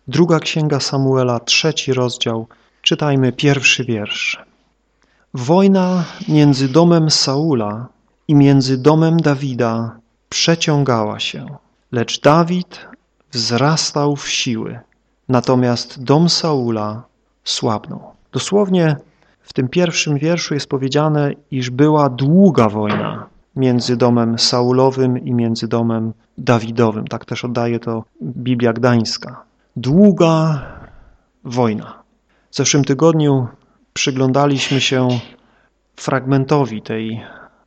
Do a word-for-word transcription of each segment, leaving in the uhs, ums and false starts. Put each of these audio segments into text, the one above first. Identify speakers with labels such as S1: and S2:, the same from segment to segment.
S1: Druga Księga Samuela, trzeci rozdział, czytajmy pierwszy wiersz. Wojna między domem Saula i między domem Dawida przeciągała się, lecz Dawid wzrastał w siły, natomiast dom Saula słabnął. Dosłownie w tym pierwszym wierszu jest powiedziane, iż była długa wojna między domem Saulowym i między domem Dawidowym. Tak też oddaje to Biblia Gdańska. Długa wojna. W zeszłym tygodniu przyglądaliśmy się fragmentowi tej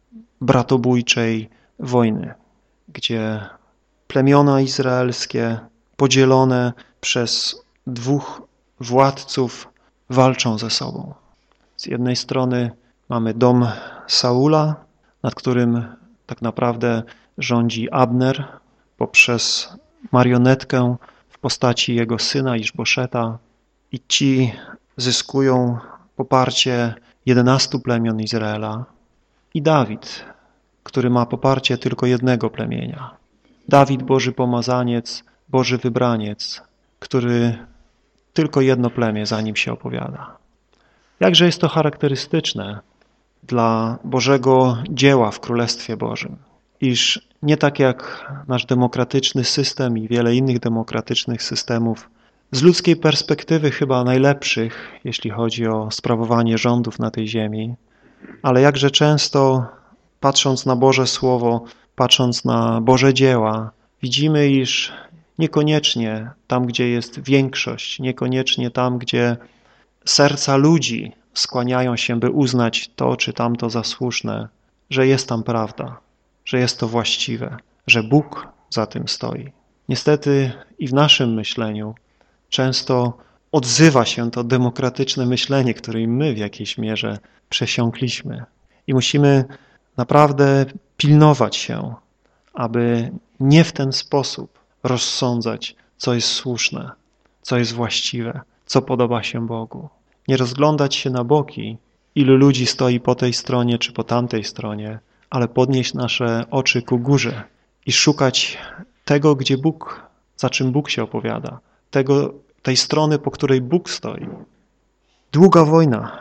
S1: bratobójczej wojny, gdzie plemiona izraelskie podzielone przez dwóch władców walczą ze sobą. Z jednej strony mamy dom Saula, nad którym tak naprawdę rządzi Abner poprzez marionetkę w postaci jego syna Iszboszeta i ci zyskują poparcie jedenastu plemion Izraela i Dawid, który ma poparcie tylko jednego plemienia. Dawid, Boży pomazaniec, Boży wybraniec, który tylko jedno plemię za nim się opowiada. Jakże jest to charakterystyczne dla Bożego dzieła w Królestwie Bożym, iż nie tak jak nasz demokratyczny system i wiele innych demokratycznych systemów, z ludzkiej perspektywy chyba najlepszych, jeśli chodzi o sprawowanie rządów na tej ziemi, ale jakże często, patrząc na Boże Słowo, patrząc na Boże dzieła, widzimy, iż niekoniecznie tam, gdzie jest większość, niekoniecznie tam, gdzie serca ludzi skłaniają się, by uznać to czy tamto za słuszne, że jest tam prawda, że jest to właściwe, że Bóg za tym stoi. Niestety i w naszym myśleniu często odzywa się to demokratyczne myślenie, którym my w jakiejś mierze przesiąkliśmy. I musimy naprawdę pilnować się, aby nie w ten sposób rozsądzać, co jest słuszne, co jest właściwe, co podoba się Bogu. Nie rozglądać się na boki, ilu ludzi stoi po tej stronie czy po tamtej stronie, ale podnieść nasze oczy ku górze i szukać tego, gdzie Bóg, za czym Bóg się opowiada, tego, tej strony, po której Bóg stoi. Długa wojna.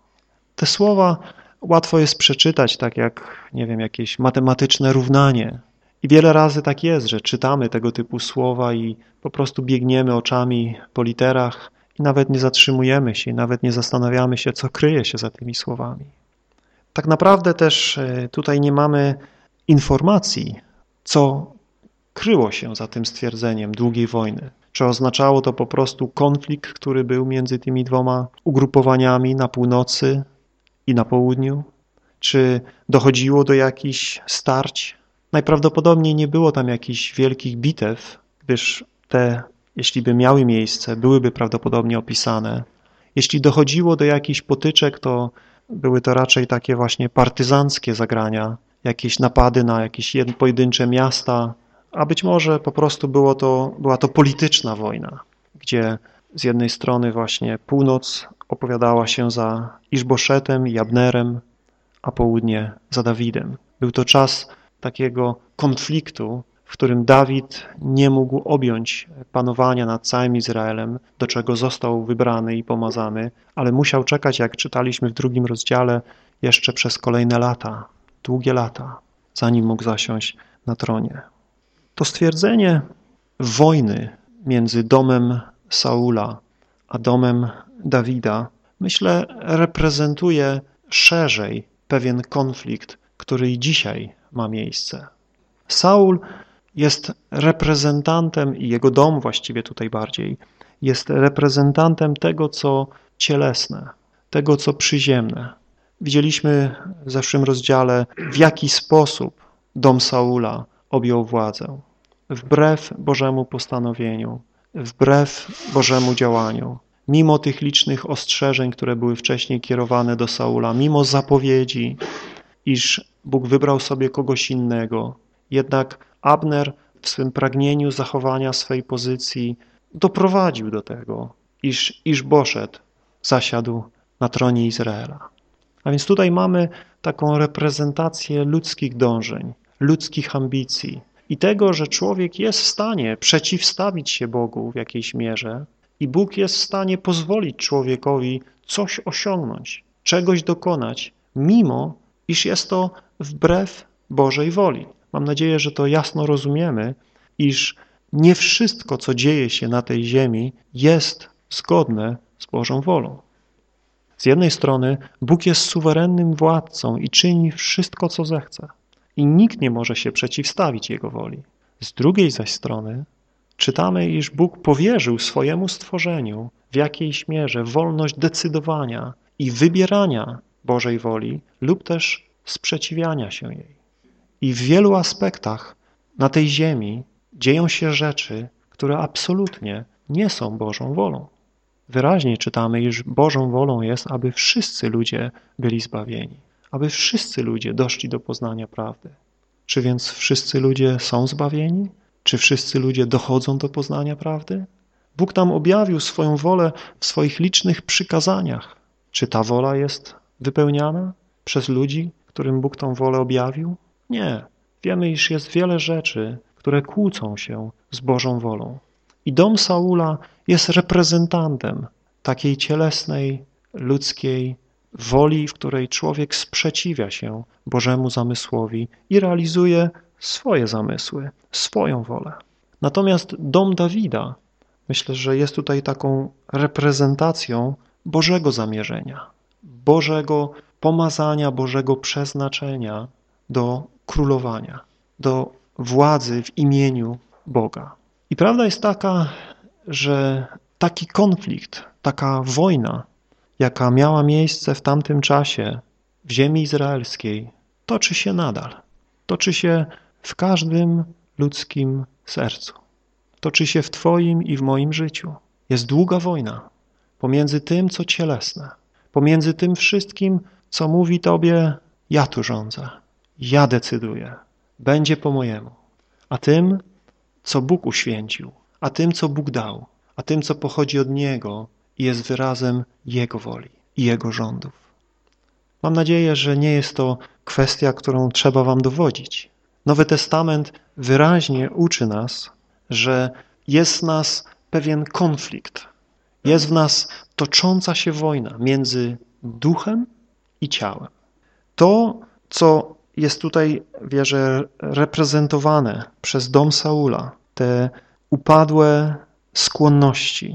S1: Te słowa łatwo jest przeczytać tak jak, nie wiem, jakieś matematyczne równanie. I wiele razy tak jest, że czytamy tego typu słowa i po prostu biegniemy oczami po literach i nawet nie zatrzymujemy się, i nawet nie zastanawiamy się, co kryje się za tymi słowami. Tak naprawdę też tutaj nie mamy informacji, co kryło się za tym stwierdzeniem długiej wojny. Czy oznaczało to po prostu konflikt, który był między tymi dwoma ugrupowaniami na północy i na południu? Czy dochodziło do jakichś starć? Najprawdopodobniej nie było tam jakichś wielkich bitew, gdyż te, jeśli by miały miejsce, byłyby prawdopodobnie opisane. Jeśli dochodziło do jakichś potyczek, to były to raczej takie właśnie partyzanckie zagrania, jakieś napady na jakieś pojedyncze miasta, a być może po prostu było to, była to polityczna wojna, gdzie z jednej strony właśnie północ opowiadała się za Iszboszetem i Abnerem, a południe za Dawidem. Był to czas takiego konfliktu, w którym Dawid nie mógł objąć panowania nad całym Izraelem, do czego został wybrany i pomazany, ale musiał czekać, jak czytaliśmy w drugim rozdziale, jeszcze przez kolejne lata, długie lata, zanim mógł zasiąść na tronie. To stwierdzenie wojny między domem Saula a domem Dawida, myślę, reprezentuje szerzej pewien konflikt, który i dzisiaj ma miejsce. Saul jest reprezentantem i jego dom właściwie tutaj bardziej jest reprezentantem tego, co cielesne, tego, co przyziemne. Widzieliśmy w zeszłym rozdziale, w jaki sposób dom Saula objął władzę. Wbrew Bożemu postanowieniu, wbrew Bożemu działaniu, mimo tych licznych ostrzeżeń, które były wcześniej kierowane do Saula, mimo zapowiedzi, iż Bóg wybrał sobie kogoś innego, jednak Abner w swym pragnieniu zachowania swej pozycji doprowadził do tego, iż Iszboszet zasiadł na tronie Izraela. A więc tutaj mamy taką reprezentację ludzkich dążeń, ludzkich ambicji, i tego, że człowiek jest w stanie przeciwstawić się Bogu w jakiejś mierze i Bóg jest w stanie pozwolić człowiekowi coś osiągnąć, czegoś dokonać, mimo iż jest to wbrew Bożej woli. Mam nadzieję, że to jasno rozumiemy, iż nie wszystko, co dzieje się na tej ziemi, jest zgodne z Bożą wolą. Z jednej strony Bóg jest suwerennym władcą i czyni wszystko, co zechce i nikt nie może się przeciwstawić Jego woli. Z drugiej zaś strony czytamy, iż Bóg powierzył swojemu stworzeniu w jakiejś mierze wolność decydowania i wybierania Bożej woli lub też sprzeciwiania się jej. I w wielu aspektach na tej ziemi dzieją się rzeczy, które absolutnie nie są Bożą wolą. Wyraźnie czytamy, iż Bożą wolą jest, aby wszyscy ludzie byli zbawieni, aby wszyscy ludzie doszli do poznania prawdy. Czy więc wszyscy ludzie są zbawieni? Czy wszyscy ludzie dochodzą do poznania prawdy? Bóg nam objawił swoją wolę w swoich licznych przykazaniach. Czy ta wola jest wypełniana przez ludzi, którym Bóg tą wolę objawił? Nie. Wiemy, iż jest wiele rzeczy, które kłócą się z Bożą wolą. I dom Saula jest reprezentantem takiej cielesnej, ludzkiej woli, w której człowiek sprzeciwia się Bożemu zamysłowi i realizuje swoje zamysły, swoją wolę. Natomiast dom Dawida, myślę, że jest tutaj taką reprezentacją Bożego zamierzenia, Bożego pomazania, Bożego przeznaczenia do królowania, do władzy w imieniu Boga. I prawda jest taka, że taki konflikt, taka wojna, jaka miała miejsce w tamtym czasie w ziemi izraelskiej, toczy się nadal. Toczy się w każdym ludzkim sercu. Toczy się w Twoim i w moim życiu. Jest długa wojna pomiędzy tym, co cielesne, pomiędzy tym wszystkim, co mówi Tobie, ja tu rządzę, ja decyduję, będzie po mojemu, a tym, co Bóg uświęcił, a tym, co Bóg dał, a tym, co pochodzi od Niego i jest wyrazem Jego woli i Jego rządów. Mam nadzieję, że nie jest to kwestia, którą trzeba wam dowodzić. Nowy Testament wyraźnie uczy nas, że jest w nas pewien konflikt. Jest w nas tocząca się wojna między duchem i ciałem. To, co jest tutaj, wierzę, reprezentowane przez dom Saula, te upadłe skłonności,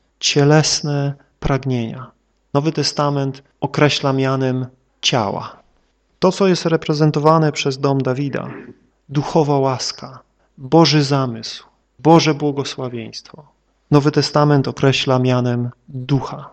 S1: cielesne pragnienia. Nowy Testament określa mianem ciała. To, co jest reprezentowane przez dom Dawida, duchowa łaska, Boży zamysł, Boże błogosławieństwo. Nowy Testament określa mianem ducha.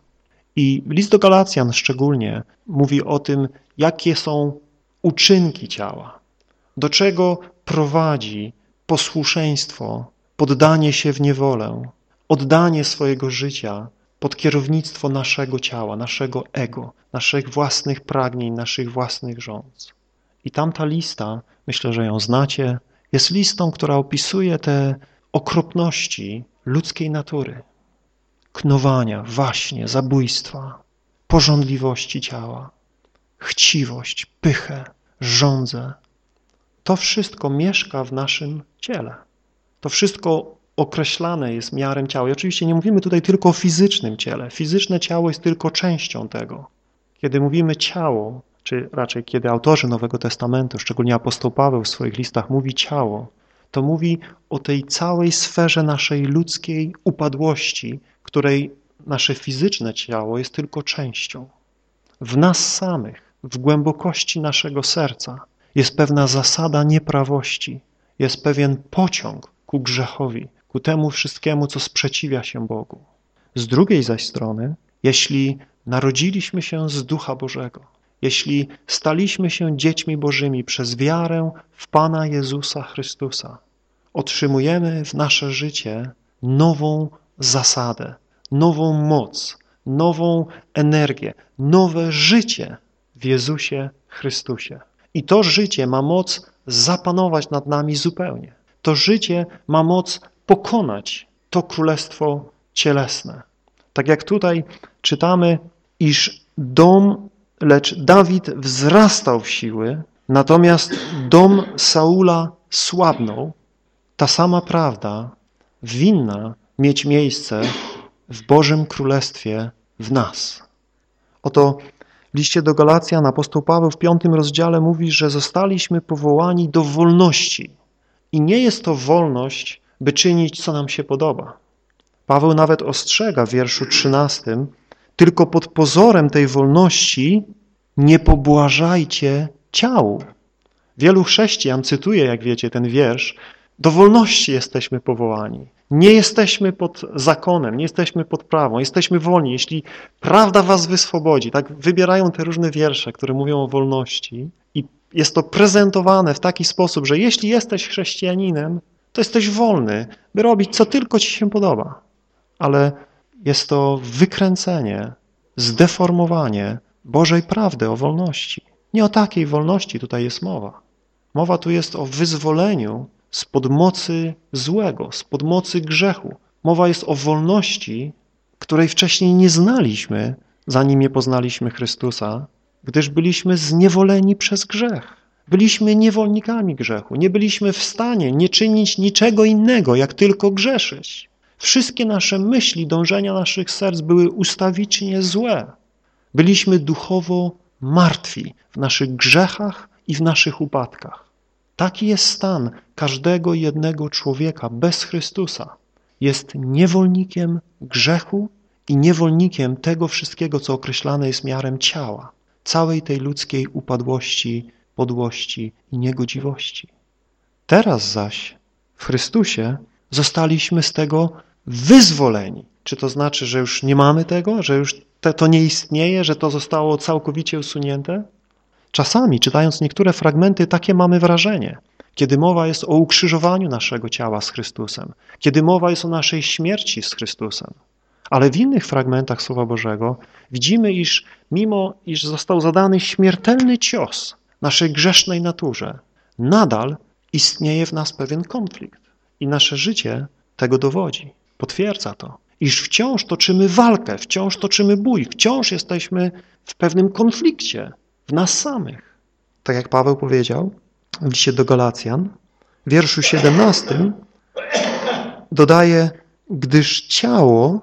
S1: I list do Galacjan szczególnie mówi o tym, jakie są uczynki ciała, do czego prowadzi posłuszeństwo, poddanie się w niewolę, oddanie swojego życia pod kierownictwo naszego ciała, naszego ego, naszych własnych pragnień, naszych własnych rządz. I tamta lista, myślę, że ją znacie, jest listą, która opisuje te okropności ludzkiej natury. Knowania, waśnie, zabójstwa, pożądliwości ciała, chciwość, pychę, żądzę. To wszystko mieszka w naszym ciele. To wszystko określane jest miarem ciała. I oczywiście nie mówimy tutaj tylko o fizycznym ciele. Fizyczne ciało jest tylko częścią tego. Kiedy mówimy ciało, czy raczej kiedy autorzy Nowego Testamentu, szczególnie apostoł Paweł w swoich listach mówi ciało, to mówi o tej całej sferze naszej ludzkiej upadłości, której nasze fizyczne ciało jest tylko częścią. W nas samych, w głębokości naszego serca jest pewna zasada nieprawości, jest pewien pociąg ku grzechowi, ku temu wszystkiemu, co sprzeciwia się Bogu. Z drugiej zaś strony, jeśli narodziliśmy się z Ducha Bożego, jeśli staliśmy się dziećmi Bożymi przez wiarę w Pana Jezusa Chrystusa, otrzymujemy w nasze życie nową zasadę, nową moc, nową energię, nowe życie w Jezusie Chrystusie. I to życie ma moc zapanować nad nami zupełnie. To życie ma moc pokonać to królestwo cielesne. Tak jak tutaj czytamy, iż dom, lecz Dawid wzrastał w siły, natomiast dom Saula słabnął ta sama prawda winna mieć miejsce w Bożym Królestwie w nas. Oto w liście do Galacjan apostoł Paweł w piątym rozdziale mówi, że zostaliśmy powołani do wolności. I nie jest to wolność, by czynić, co nam się podoba. Paweł nawet ostrzega w wierszu trzynastym, tylko pod pozorem tej wolności nie pobłażajcie ciału. Wielu chrześcijan cytuje, jak wiecie, ten wiersz. Do wolności jesteśmy powołani. Nie jesteśmy pod zakonem, nie jesteśmy pod prawą, jesteśmy wolni. Jeśli prawda was wyswobodzi, tak wybierają te różne wiersze, które mówią o wolności i jest to prezentowane w taki sposób, że jeśli jesteś chrześcijaninem, to jesteś wolny, by robić, co tylko ci się podoba. Ale jest to wykręcenie, zdeformowanie Bożej prawdy o wolności. Nie o takiej wolności tutaj jest mowa. Mowa tu jest o wyzwoleniu spod mocy złego, spod mocy grzechu. Mowa jest o wolności, której wcześniej nie znaliśmy, zanim nie poznaliśmy Chrystusa, gdyż byliśmy zniewoleni przez grzech. Byliśmy niewolnikami grzechu. Nie byliśmy w stanie nie czynić niczego innego, jak tylko grzeszyć. Wszystkie nasze myśli, dążenia naszych serc były ustawicznie złe. Byliśmy duchowo martwi w naszych grzechach i w naszych upadkach. Taki jest stan każdego jednego człowieka bez Chrystusa. Jest niewolnikiem grzechu i niewolnikiem tego wszystkiego, co określane jest miarem ciała. Całej tej ludzkiej upadłości, podłości i niegodziwości. Teraz zaś w Chrystusie zostaliśmy z tego wyzwoleni. Czy to znaczy, że już nie mamy tego, że już te, to nie istnieje, że to zostało całkowicie usunięte? Czasami, czytając niektóre fragmenty, takie mamy wrażenie, kiedy mowa jest o ukrzyżowaniu naszego ciała z Chrystusem, kiedy mowa jest o naszej śmierci z Chrystusem. Ale w innych fragmentach Słowa Bożego widzimy, iż mimo iż został zadany śmiertelny cios naszej grzesznej naturze, nadal istnieje w nas pewien konflikt i nasze życie tego dowodzi, potwierdza to, iż wciąż toczymy walkę, wciąż toczymy bój, wciąż jesteśmy w pewnym konflikcie w nas samych. Tak jak Paweł powiedział w liście do Galacjan, w wierszu siedemnastym dodaje, gdyż ciało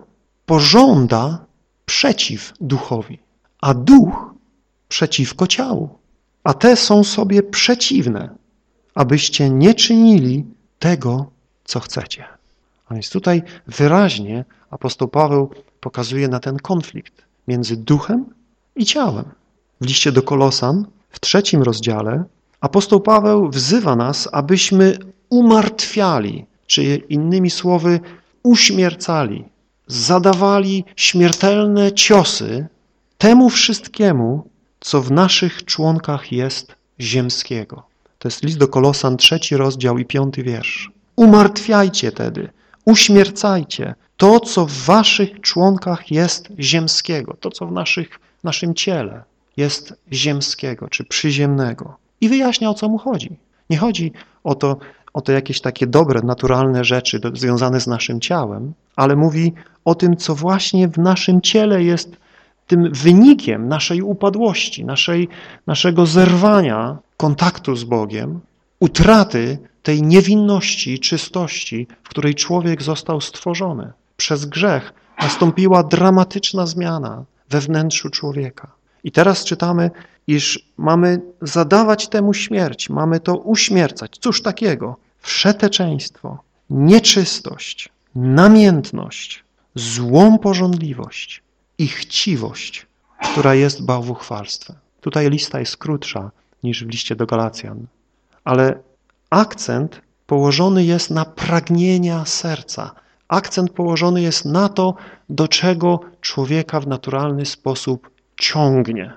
S1: pożąda przeciw duchowi, a duch przeciwko ciału. A te są sobie przeciwne, abyście nie czynili tego, co chcecie. A więc tutaj wyraźnie apostoł Paweł pokazuje na ten konflikt między duchem i ciałem. W liście do Kolosan w trzecim rozdziale apostoł Paweł wzywa nas, abyśmy umartwiali, czy innymi słowy uśmiercali, zadawali śmiertelne ciosy temu wszystkiemu, co w naszych członkach jest ziemskiego. To jest list do Kolosan, trzeci rozdział i piąty wiersz. Umartwiajcie tedy, uśmiercajcie to, co w waszych członkach jest ziemskiego, to, co w naszych, naszym ciele jest ziemskiego czy przyziemnego. I wyjaśnia, o co mu chodzi. Nie chodzi o to, o to jakieś takie dobre, naturalne rzeczy do, związane z naszym ciałem, ale mówi o tym, co właśnie w naszym ciele jest tym wynikiem naszej upadłości, naszej, naszego zerwania kontaktu z Bogiem, utraty tej niewinności, czystości, w której człowiek został stworzony. Przez grzech nastąpiła dramatyczna zmiana we wnętrzu człowieka. I teraz czytamy, iż mamy zadawać temu śmierć, mamy to uśmiercać. Cóż takiego? Wszeteczeństwo, nieczystość, namiętność, złą pożądliwość i chciwość, która jest bałwuchwalstwem. Tutaj lista jest krótsza niż w liście do Galacjan, ale akcent położony jest na pragnienia serca. Akcent położony jest na to, do czego człowieka w naturalny sposób ciągnie.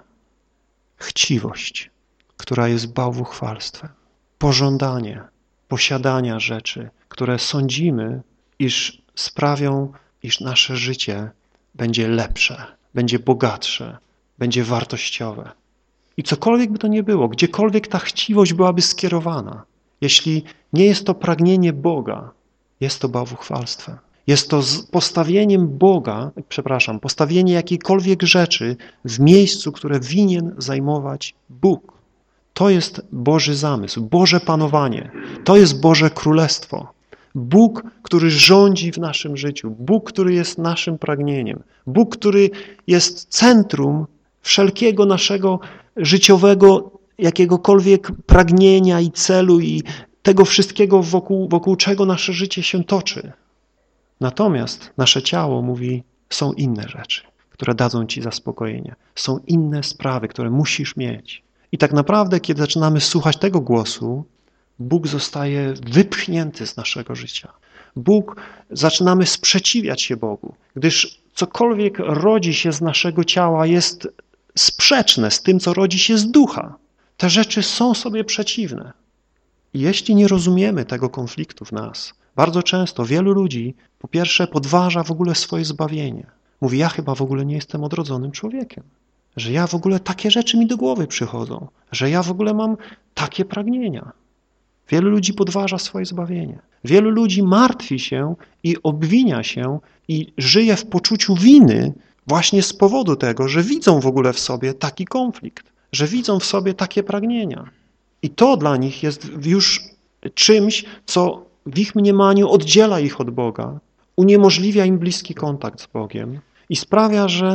S1: Chciwość, która jest bałwuchwalstwem. Pożądanie posiadania rzeczy, które sądzimy, iż sprawią, iż nasze życie będzie lepsze, będzie bogatsze, będzie wartościowe. I cokolwiek by to nie było, gdziekolwiek ta chciwość byłaby skierowana, jeśli nie jest to pragnienie Boga, jest to bałwuchwalstwem. Jest to postawieniem Boga, przepraszam, postawienie jakiejkolwiek rzeczy w miejscu, które winien zajmować Bóg. To jest Boży zamysł, Boże panowanie, to jest Boże królestwo. Bóg, który rządzi w naszym życiu, Bóg, który jest naszym pragnieniem, Bóg, który jest centrum wszelkiego naszego życiowego, jakiegokolwiek pragnienia i celu i tego wszystkiego, wokół, wokół czego nasze życie się toczy. Natomiast nasze ciało mówi, są inne rzeczy, które dadzą ci zaspokojenie. Są inne sprawy, które musisz mieć. I tak naprawdę, kiedy zaczynamy słuchać tego głosu, Bóg zostaje wypchnięty z naszego życia. Bóg, zaczynamy sprzeciwiać się Bogu, gdyż cokolwiek rodzi się z naszego ciała jest sprzeczne z tym, co rodzi się z ducha. Te rzeczy są sobie przeciwne. I jeśli nie rozumiemy tego konfliktu w nas, bardzo często wielu ludzi po pierwsze podważa w ogóle swoje zbawienie. Mówi, ja chyba w ogóle nie jestem odrodzonym człowiekiem. Że ja w ogóle takie rzeczy mi do głowy przychodzą. Że ja w ogóle mam takie pragnienia. Wielu ludzi podważa swoje zbawienie. Wielu ludzi martwi się i obwinia się i żyje w poczuciu winy właśnie z powodu tego, że widzą w ogóle w sobie taki konflikt, że widzą w sobie takie pragnienia. I to dla nich jest już czymś, co w ich mniemaniu oddziela ich od Boga, uniemożliwia im bliski kontakt z Bogiem i sprawia, że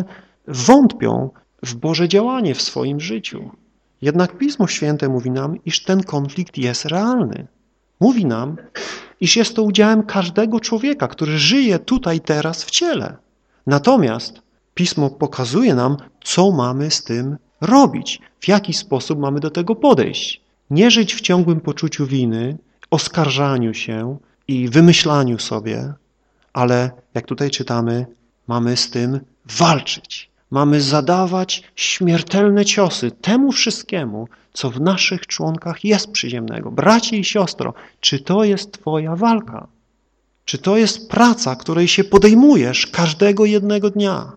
S1: wątpią w Boże działanie w swoim życiu. Jednak Pismo Święte mówi nam, iż ten konflikt jest realny. Mówi nam, iż jest to udziałem każdego człowieka, który żyje tutaj teraz w ciele. Natomiast Pismo pokazuje nam, co mamy z tym robić, w jaki sposób mamy do tego podejść. Nie żyć w ciągłym poczuciu winy, oskarżaniu się i wymyślaniu sobie, ale jak tutaj czytamy, mamy z tym walczyć. Mamy zadawać śmiertelne ciosy temu wszystkiemu, co w naszych członkach jest przyziemnego. Bracie i siostro, czy to jest twoja walka? Czy to jest praca, której się podejmujesz każdego jednego dnia?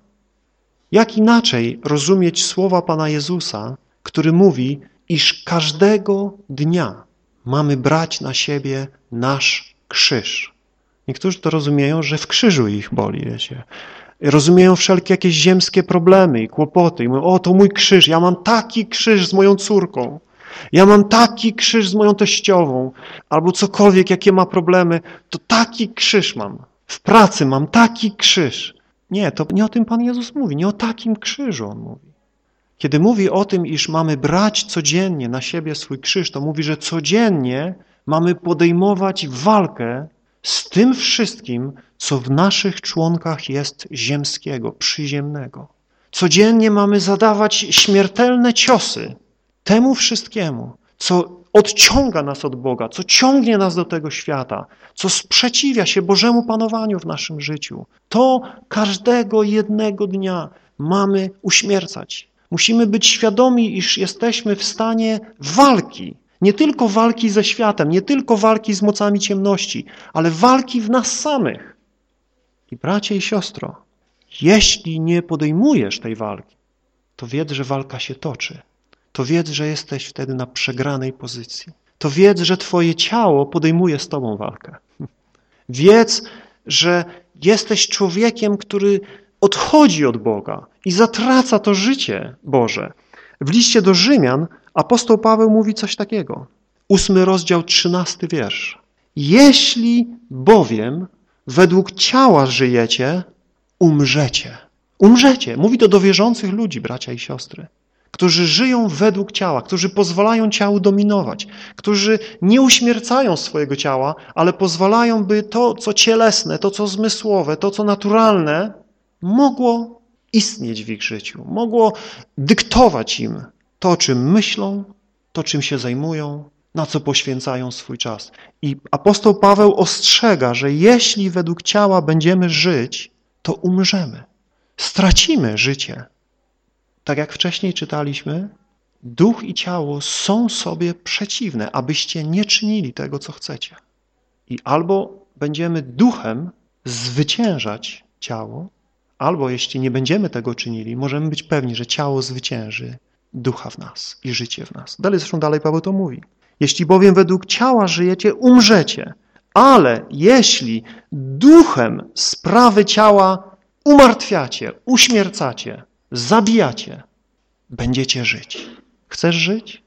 S1: Jak inaczej rozumieć słowa Pana Jezusa, który mówi, iż każdego dnia mamy brać na siebie nasz krzyż. Niektórzy to rozumieją, że w krzyżu ich boli, wiecie. Rozumieją wszelkie jakieś ziemskie problemy i kłopoty i mówią, o to mój krzyż, ja mam taki krzyż z moją córką, ja mam taki krzyż z moją teściową, albo cokolwiek, jakie ma problemy, to taki krzyż mam. W pracy mam taki krzyż. Nie, to nie o tym Pan Jezus mówi, nie o takim krzyżu On mówi. Kiedy mówi o tym, iż mamy brać codziennie na siebie swój krzyż, to mówi, że codziennie mamy podejmować walkę z tym wszystkim, co w naszych członkach jest ziemskiego, przyziemnego. Codziennie mamy zadawać śmiertelne ciosy temu wszystkiemu, co odciąga nas od Boga, co ciągnie nas do tego świata, co sprzeciwia się Bożemu panowaniu w naszym życiu. To każdego jednego dnia mamy uśmiercać. Musimy być świadomi, iż jesteśmy w stanie walki. Nie tylko walki ze światem, nie tylko walki z mocami ciemności, ale walki w nas samych. I bracie i siostro, jeśli nie podejmujesz tej walki, to wiedz, że walka się toczy. To wiedz, że jesteś wtedy na przegranej pozycji. To wiedz, że twoje ciało podejmuje z tobą walkę. Wiedz, że jesteś człowiekiem, który odchodzi od Boga i zatraca to życie Boże. W liście do Rzymian apostoł Paweł mówi coś takiego. Ósmy rozdział, trzynasty wiersz. Jeśli bowiem według ciała żyjecie, umrzecie. Umrzecie. Mówi to do wierzących ludzi, bracia i siostry, którzy żyją według ciała, którzy pozwalają ciału dominować, którzy nie uśmiercają swojego ciała, ale pozwalają, by to, co cielesne, to, co zmysłowe, to, co naturalne, mogło istnieć w ich życiu, mogło dyktować im to, czym myślą, to, czym się zajmują, na co poświęcają swój czas. I apostoł Paweł ostrzega, że jeśli według ciała będziemy żyć, to umrzemy. Stracimy życie. Tak jak wcześniej czytaliśmy, duch i ciało są sobie przeciwne, abyście nie czynili tego, co chcecie. I albo będziemy duchem zwyciężać ciało, albo jeśli nie będziemy tego czynili, możemy być pewni, że ciało zwycięży ducha w nas i życie w nas. Dalej, zresztą dalej Paweł to mówi. Jeśli bowiem według ciała żyjecie, umrzecie, ale jeśli duchem sprawy ciała umartwiacie, uśmiercacie, zabijacie, będziecie żyć. Chcesz żyć?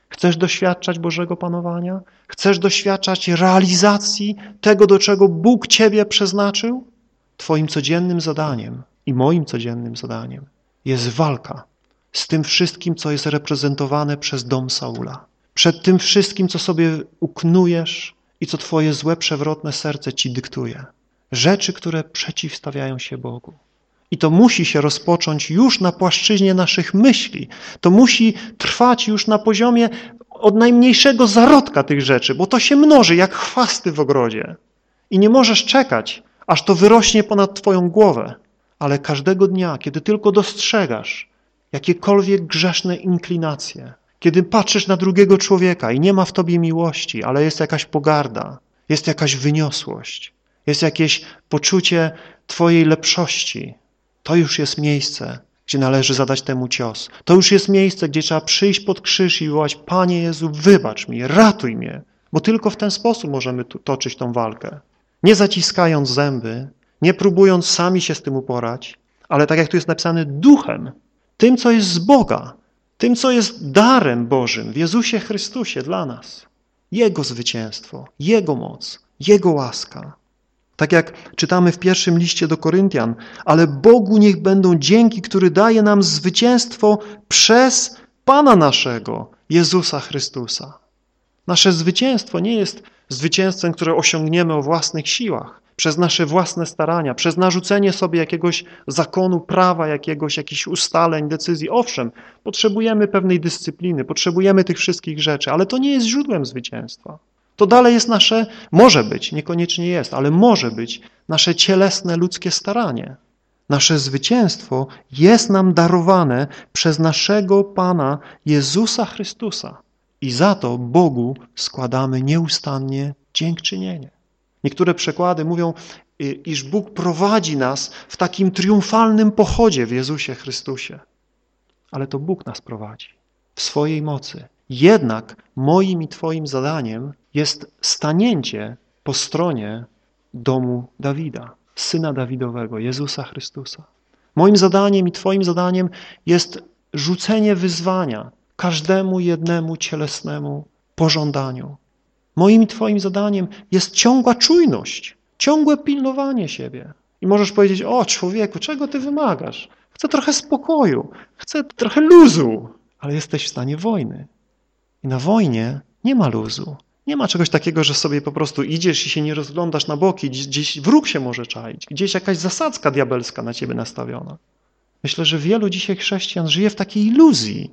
S1: Chcesz doświadczać Bożego panowania? Chcesz doświadczać realizacji tego, do czego Bóg ciebie przeznaczył? Twoim codziennym zadaniem i moim codziennym zadaniem jest walka z tym wszystkim, co jest reprezentowane przez dom Saula. Przed tym wszystkim, co sobie uknujesz i co twoje złe, przewrotne serce ci dyktuje. Rzeczy, które przeciwstawiają się Bogu. I to musi się rozpocząć już na płaszczyźnie naszych myśli. To musi trwać już na poziomie od najmniejszego zarodka tych rzeczy, bo to się mnoży jak chwasty w ogrodzie. I nie możesz czekać, aż to wyrośnie ponad twoją głowę. Ale każdego dnia, kiedy tylko dostrzegasz jakiekolwiek grzeszne inklinacje, kiedy patrzysz na drugiego człowieka i nie ma w tobie miłości, ale jest jakaś pogarda, jest jakaś wyniosłość, jest jakieś poczucie twojej lepszości, to już jest miejsce, gdzie należy zadać temu cios. To już jest miejsce, gdzie trzeba przyjść pod krzyż i wołać: Panie Jezu, wybacz mi, ratuj mnie, bo tylko w ten sposób możemy tu toczyć tą walkę. Nie zaciskając zęby, nie próbując sami się z tym uporać, ale tak jak tu jest napisane, duchem, tym, co jest z Boga, tym, co jest darem Bożym w Jezusie Chrystusie dla nas. Jego zwycięstwo, Jego moc, Jego łaska. Tak jak czytamy w pierwszym liście do Koryntian, ale Bogu niech będą dzięki, który daje nam zwycięstwo przez Pana naszego, Jezusa Chrystusa. Nasze zwycięstwo nie jest zwycięstwem, które osiągniemy o własnych siłach, przez nasze własne starania, przez narzucenie sobie jakiegoś zakonu, prawa, jakiegoś, jakichś ustaleń, decyzji. Owszem, potrzebujemy pewnej dyscypliny, potrzebujemy tych wszystkich rzeczy, ale to nie jest źródłem zwycięstwa. To dalej jest nasze, może być, niekoniecznie jest, ale może być nasze cielesne, ludzkie staranie. Nasze zwycięstwo jest nam darowane przez naszego Pana Jezusa Chrystusa. I za to Bogu składamy nieustannie dziękczynienie. Niektóre przekłady mówią, iż Bóg prowadzi nas w takim triumfalnym pochodzie w Jezusie Chrystusie. Ale to Bóg nas prowadzi w swojej mocy. Jednak moim i twoim zadaniem jest stanięcie po stronie domu Dawida, syna Dawidowego, Jezusa Chrystusa. Moim zadaniem i twoim zadaniem jest rzucenie wyzwania każdemu jednemu cielesnemu pożądaniu. Moim i twoim zadaniem jest ciągła czujność, ciągłe pilnowanie siebie. I możesz powiedzieć: o człowieku, czego ty wymagasz? Chcę trochę spokoju, chcę trochę luzu, ale jesteś w stanie wojny. I na wojnie nie ma luzu. Nie ma czegoś takiego, że sobie po prostu idziesz i się nie rozglądasz na boki, gdzieś wróg się może czaić, gdzieś jakaś zasadzka diabelska na ciebie nastawiona. Myślę, że wielu dzisiaj chrześcijan żyje w takiej iluzji,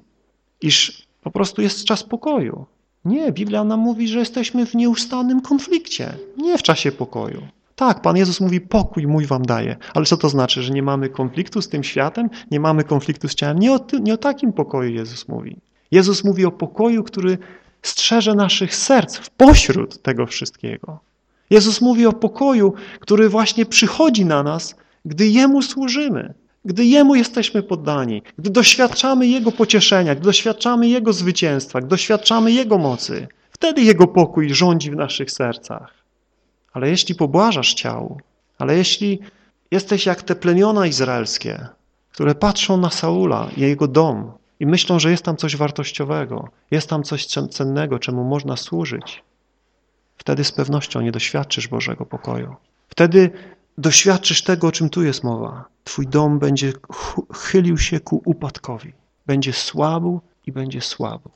S1: iż po prostu jest czas pokoju. Nie, Biblia nam mówi, że jesteśmy w nieustannym konflikcie, nie w czasie pokoju. Tak, Pan Jezus mówi: pokój mój wam daje. Ale co to znaczy, że nie mamy konfliktu z tym światem? Nie mamy konfliktu z ciałem? Nie o, ty, nie o takim pokoju Jezus mówi. Jezus mówi o pokoju, który strzeże naszych serc w pośród tego wszystkiego. Jezus mówi o pokoju, który właśnie przychodzi na nas, gdy Jemu służymy, gdy Jemu jesteśmy poddani, gdy doświadczamy Jego pocieszenia, gdy doświadczamy Jego zwycięstwa, gdy doświadczamy Jego mocy. Wtedy Jego pokój rządzi w naszych sercach. Ale jeśli pobłażasz ciału, ale jeśli jesteś jak te plemiona izraelskie, które patrzą na Saula i jego dom i myślą, że jest tam coś wartościowego, jest tam coś cennego, czemu można służyć, wtedy z pewnością nie doświadczysz Bożego pokoju. Wtedy doświadczysz tego, o czym tu jest mowa. Twój dom będzie chylił się ku upadkowi. Będzie słabł i będzie słabł.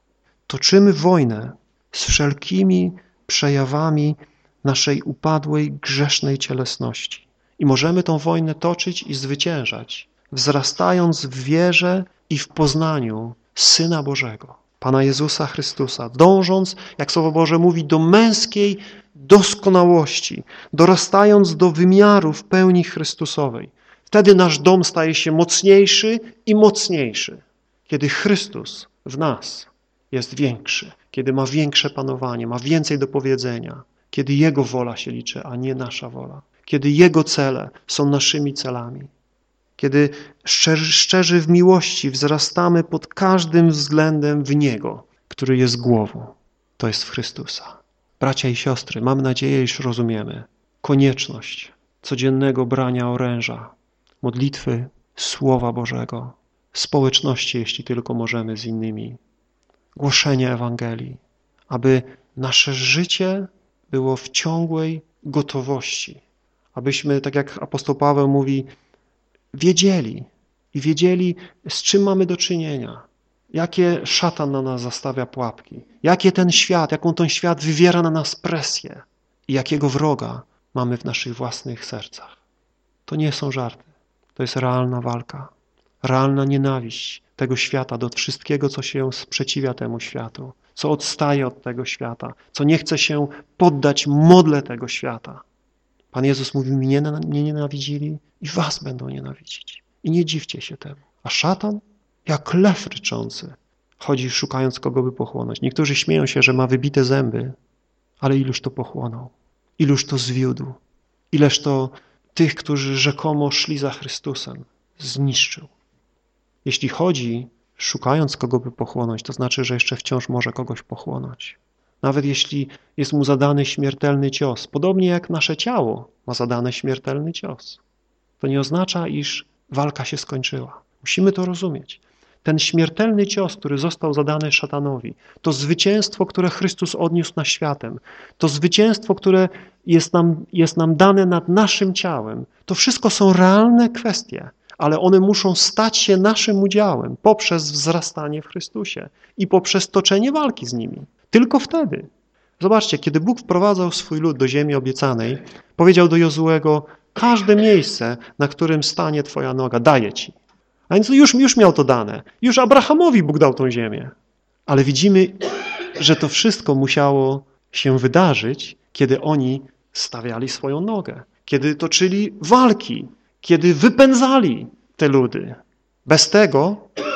S1: Toczymy wojnę z wszelkimi przejawami naszej upadłej, grzesznej cielesności. I możemy tą wojnę toczyć i zwyciężać, wzrastając w wierze i w poznaniu Syna Bożego, Pana Jezusa Chrystusa, dążąc, jak Słowo Boże mówi, do męskiej doskonałości, dorastając do wymiarów pełni Chrystusowej. Wtedy nasz dom staje się mocniejszy i mocniejszy, kiedy Chrystus w nas jest większy, kiedy ma większe panowanie, ma więcej do powiedzenia, kiedy Jego wola się liczy, a nie nasza wola, kiedy Jego cele są naszymi celami, kiedy szczerzy, szczerzy w miłości wzrastamy pod każdym względem w Niego, który jest głową, to jest w Chrystusa. Bracia i siostry, mam nadzieję, iż rozumiemy konieczność codziennego brania oręża, modlitwy, Słowa Bożego, społeczności, jeśli tylko możemy, z innymi, głoszenie Ewangelii, aby nasze życie było w ciągłej gotowości, abyśmy, tak jak apostoł Paweł mówi, wiedzieli i wiedzieli, z czym mamy do czynienia, jakie szatan na nas zastawia pułapki, jakie ten świat, jaką ten świat wywiera na nas presję i jakiego wroga mamy w naszych własnych sercach. To nie są żarty, to jest realna walka, realna nienawiść tego świata do wszystkiego, co się sprzeciwia temu światu, co odstaje od tego świata, co nie chce się poddać modle tego świata. Pan Jezus mówi, mnie, mnie nienawidzili i was będą nienawidzić. I nie dziwcie się temu. A szatan, jak lew ryczący, chodzi szukając kogo by pochłonąć. Niektórzy śmieją się, że ma wybite zęby, ale iluż to pochłonął, iluż to zwiódł, ileż to tych, którzy rzekomo szli za Chrystusem, zniszczył. Jeśli chodzi, szukając kogo by pochłonąć, to znaczy, że jeszcze wciąż może kogoś pochłonąć. Nawet jeśli jest mu zadany śmiertelny cios, podobnie jak nasze ciało ma zadany śmiertelny cios, to nie oznacza, iż walka się skończyła. Musimy to rozumieć. Ten śmiertelny cios, który został zadany szatanowi, to zwycięstwo, które Chrystus odniósł nad światem, to zwycięstwo, które jest nam, jest nam dane nad naszym ciałem, to wszystko są realne kwestie, ale one muszą stać się naszym udziałem poprzez wzrastanie w Chrystusie i poprzez toczenie walki z nimi. Tylko wtedy. Zobaczcie, kiedy Bóg wprowadzał swój lud do ziemi obiecanej, powiedział do Jozuego, każde miejsce, na którym stanie twoja noga, daję ci. A więc już, już miał to dane. Już Abrahamowi Bóg dał tą ziemię. Ale widzimy, że to wszystko musiało się wydarzyć, kiedy oni stawiali swoją nogę, kiedy toczyli walki, kiedy wypędzali te ludy. Bez tego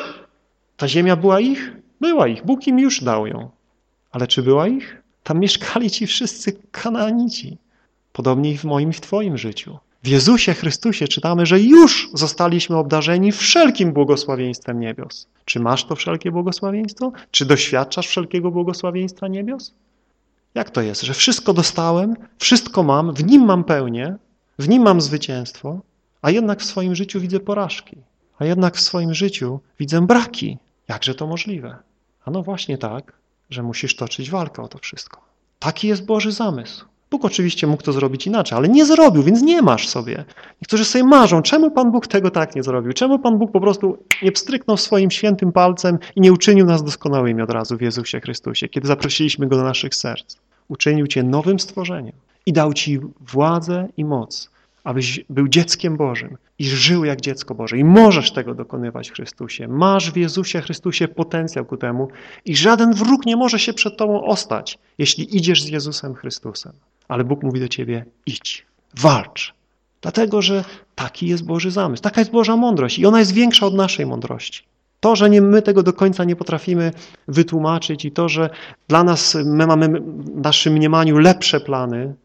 S1: ta ziemia była ich? Była ich. Bóg im już dał ją. Ale czy była ich? Tam mieszkali ci wszyscy Kanaanici. Podobnie i w moim i w twoim życiu. W Jezusie Chrystusie czytamy, że już zostaliśmy obdarzeni wszelkim błogosławieństwem niebios. Czy masz to wszelkie błogosławieństwo? Czy doświadczasz wszelkiego błogosławieństwa niebios? Jak to jest, że wszystko dostałem, wszystko mam, w Nim mam pełnię, w Nim mam zwycięstwo, a jednak w swoim życiu widzę porażki, a jednak w swoim życiu widzę braki. Jakże to możliwe? A no właśnie tak, że musisz toczyć walkę o to wszystko. Taki jest Boży zamysł. Bóg oczywiście mógł to zrobić inaczej, ale nie zrobił, więc nie masz sobie. Niektórzy sobie marzą, czemu Pan Bóg tego tak nie zrobił? Czemu Pan Bóg po prostu nie pstryknął swoim świętym palcem i nie uczynił nas doskonałymi od razu w Jezusie Chrystusie, kiedy zaprosiliśmy Go do naszych serc? Uczynił cię nowym stworzeniem i dał ci władzę i moc, abyś był dzieckiem Bożym i żył jak dziecko Boże. I możesz tego dokonywać w Chrystusie. Masz w Jezusie Chrystusie potencjał ku temu i żaden wróg nie może się przed tobą ostać, jeśli idziesz z Jezusem Chrystusem. Ale Bóg mówi do ciebie, idź, walcz. Dlatego, że taki jest Boży zamysł, taka jest Boża mądrość i ona jest większa od naszej mądrości. To, że nie, my tego do końca nie potrafimy wytłumaczyć i to, że dla nas my mamy w naszym mniemaniu lepsze plany,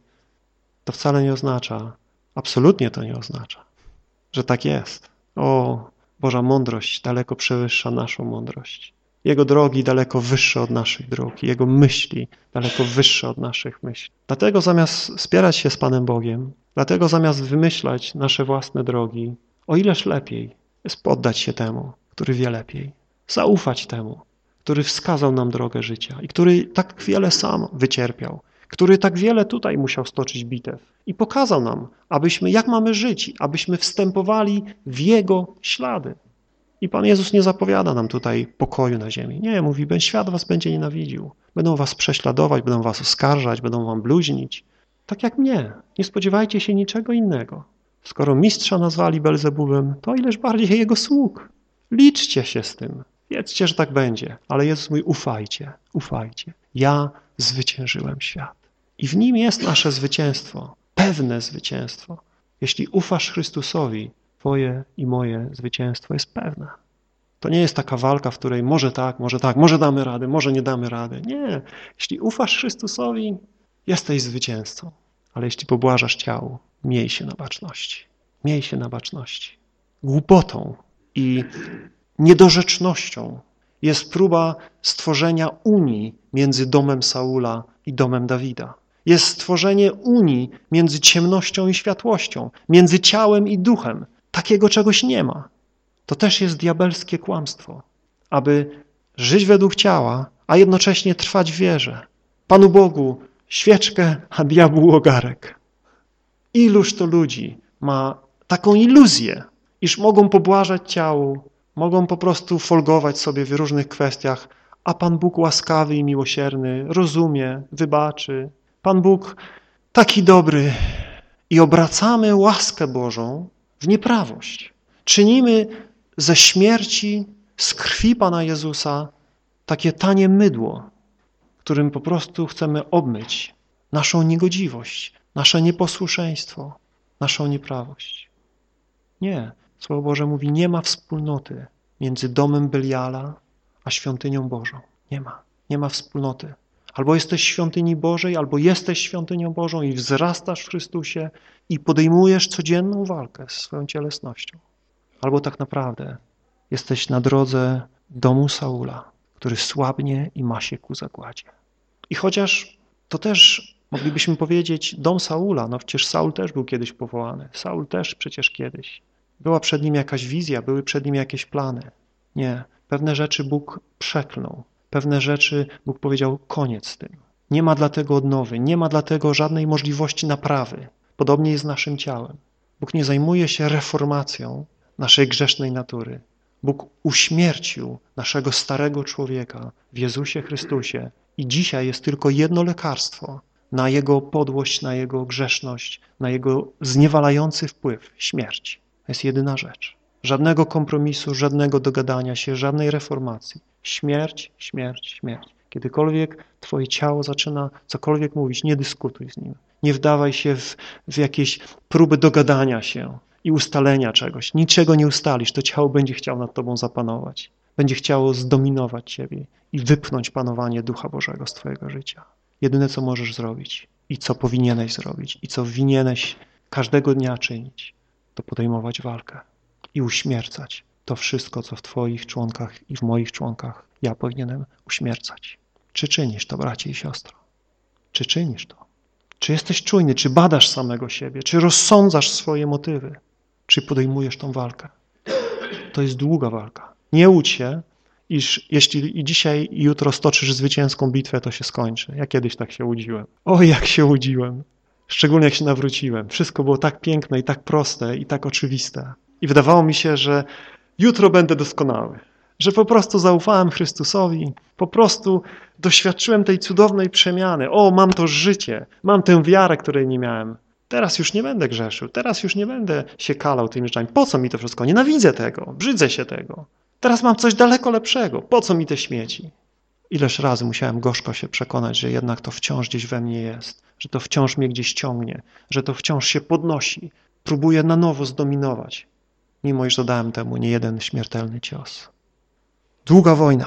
S1: to wcale nie oznacza, absolutnie to nie oznacza, że tak jest. O, Boża mądrość daleko przewyższa naszą mądrość. Jego drogi daleko wyższe od naszych dróg, Jego myśli daleko wyższe od naszych myśli. Dlatego zamiast spierać się z Panem Bogiem, dlatego zamiast wymyślać nasze własne drogi, o ileż lepiej jest poddać się temu, który wie lepiej, zaufać temu, który wskazał nam drogę życia i który tak wiele sam wycierpiał, który tak wiele tutaj musiał stoczyć bitew i pokazał nam, abyśmy, jak mamy żyć, abyśmy wstępowali w Jego ślady. I Pan Jezus nie zapowiada nam tutaj pokoju na ziemi. Nie, mówi, ben świat was będzie nienawidził. Będą was prześladować, będą was oskarżać, będą wam bluźnić. Tak jak mnie. Nie spodziewajcie się niczego innego. Skoro mistrza nazwali Belzebubem, to ileż bardziej jego sług. Liczcie się z tym. Wiedzcie, że tak będzie. Ale Jezus mówi, ufajcie, ufajcie. Ja zwyciężyłem świat. I w nim jest nasze zwycięstwo. Pewne zwycięstwo. Jeśli ufasz Chrystusowi, twoje i moje zwycięstwo jest pewne. To nie jest taka walka, w której może tak, może tak, może damy radę, może nie damy rady. Nie. Jeśli ufasz Chrystusowi, jesteś zwycięzcą. Ale jeśli pobłażasz ciału, miej się na baczności. Miej się na baczności. Głupotą i niedorzecznością jest próba stworzenia unii między domem Saula i domem Dawida. Jest stworzenie unii między ciemnością i światłością, między ciałem i duchem. Takiego czegoś nie ma. To też jest diabelskie kłamstwo, aby żyć według ciała, a jednocześnie trwać w wierze. Panu Bogu świeczkę, a diabłu ogarek. Iluż to ludzi ma taką iluzję, iż mogą pobłażać ciału, mogą po prostu folgować sobie w różnych kwestiach, a Pan Bóg łaskawy i miłosierny rozumie, wybaczy. Pan Bóg taki dobry i obracamy łaskę Bożą w nieprawość. Czynimy ze śmierci, z krwi Pana Jezusa takie tanie mydło, którym po prostu chcemy obmyć naszą niegodziwość, nasze nieposłuszeństwo, naszą nieprawość. Nie. Słowo Boże mówi, nie ma wspólnoty między domem Beliala a świątynią Bożą. Nie ma. Nie ma wspólnoty. Albo jesteś w świątyni Bożej, albo jesteś świątynią Bożą i wzrastasz w Chrystusie i podejmujesz codzienną walkę z swoją cielesnością. Albo tak naprawdę jesteś na drodze domu Saula, który słabnie i ma się ku zagładzie. I chociaż to też moglibyśmy powiedzieć dom Saula, no przecież Saul też był kiedyś powołany. Saul też przecież kiedyś. Była przed nim jakaś wizja, były przed nim jakieś plany. Nie. Pewne rzeczy Bóg przeklął. Pewne rzeczy Bóg powiedział koniec z tym. Nie ma dlatego odnowy, nie ma dlatego żadnej możliwości naprawy. Podobnie jest z naszym ciałem. Bóg nie zajmuje się reformacją naszej grzesznej natury. Bóg uśmiercił naszego starego człowieka w Jezusie Chrystusie i dzisiaj jest tylko jedno lekarstwo na jego podłość, na jego grzeszność, na jego zniewalający wpływ, śmierć. To jest jedyna rzecz. Żadnego kompromisu, żadnego dogadania się, żadnej reformacji. Śmierć, śmierć, śmierć. Kiedykolwiek twoje ciało zaczyna cokolwiek mówić, nie dyskutuj z nim. Nie wdawaj się w, w jakieś próby dogadania się i ustalenia czegoś. Niczego nie ustalisz, to ciało będzie chciało nad tobą zapanować. Będzie chciało zdominować ciebie i wypchnąć panowanie Ducha Bożego z twojego życia. Jedyne, co możesz zrobić i co powinieneś zrobić i co powinieneś każdego dnia czynić, to podejmować walkę i uśmiercać to wszystko, co w twoich członkach i w moich członkach ja powinienem uśmiercać. Czy czynisz to, bracie i siostro? Czy czynisz to? Czy jesteś czujny? Czy badasz samego siebie? Czy rozsądzasz swoje motywy? Czy podejmujesz tą walkę? To jest długa walka. Nie łudź się, iż jeśli i dzisiaj i jutro stoczysz zwycięską bitwę, to się skończy. Ja kiedyś tak się łudziłem. O, jak się łudziłem. Szczególnie jak się nawróciłem. Wszystko było tak piękne i tak proste i tak oczywiste. I wydawało mi się, że jutro będę doskonały. Że po prostu zaufałem Chrystusowi, po prostu doświadczyłem tej cudownej przemiany. O, mam to życie, mam tę wiarę, której nie miałem. Teraz już nie będę grzeszył, teraz już nie będę się kalał tymi rzeczami. Po co mi to wszystko? Nienawidzę tego, brzydzę się tego. Teraz mam coś daleko lepszego. Po co mi te śmieci? Ileż razy musiałem gorzko się przekonać, że jednak to wciąż gdzieś we mnie jest, że to wciąż mnie gdzieś ciągnie, że to wciąż się podnosi, próbuje na nowo zdominować, mimo iż dodałem temu nie jeden śmiertelny cios. Długa wojna.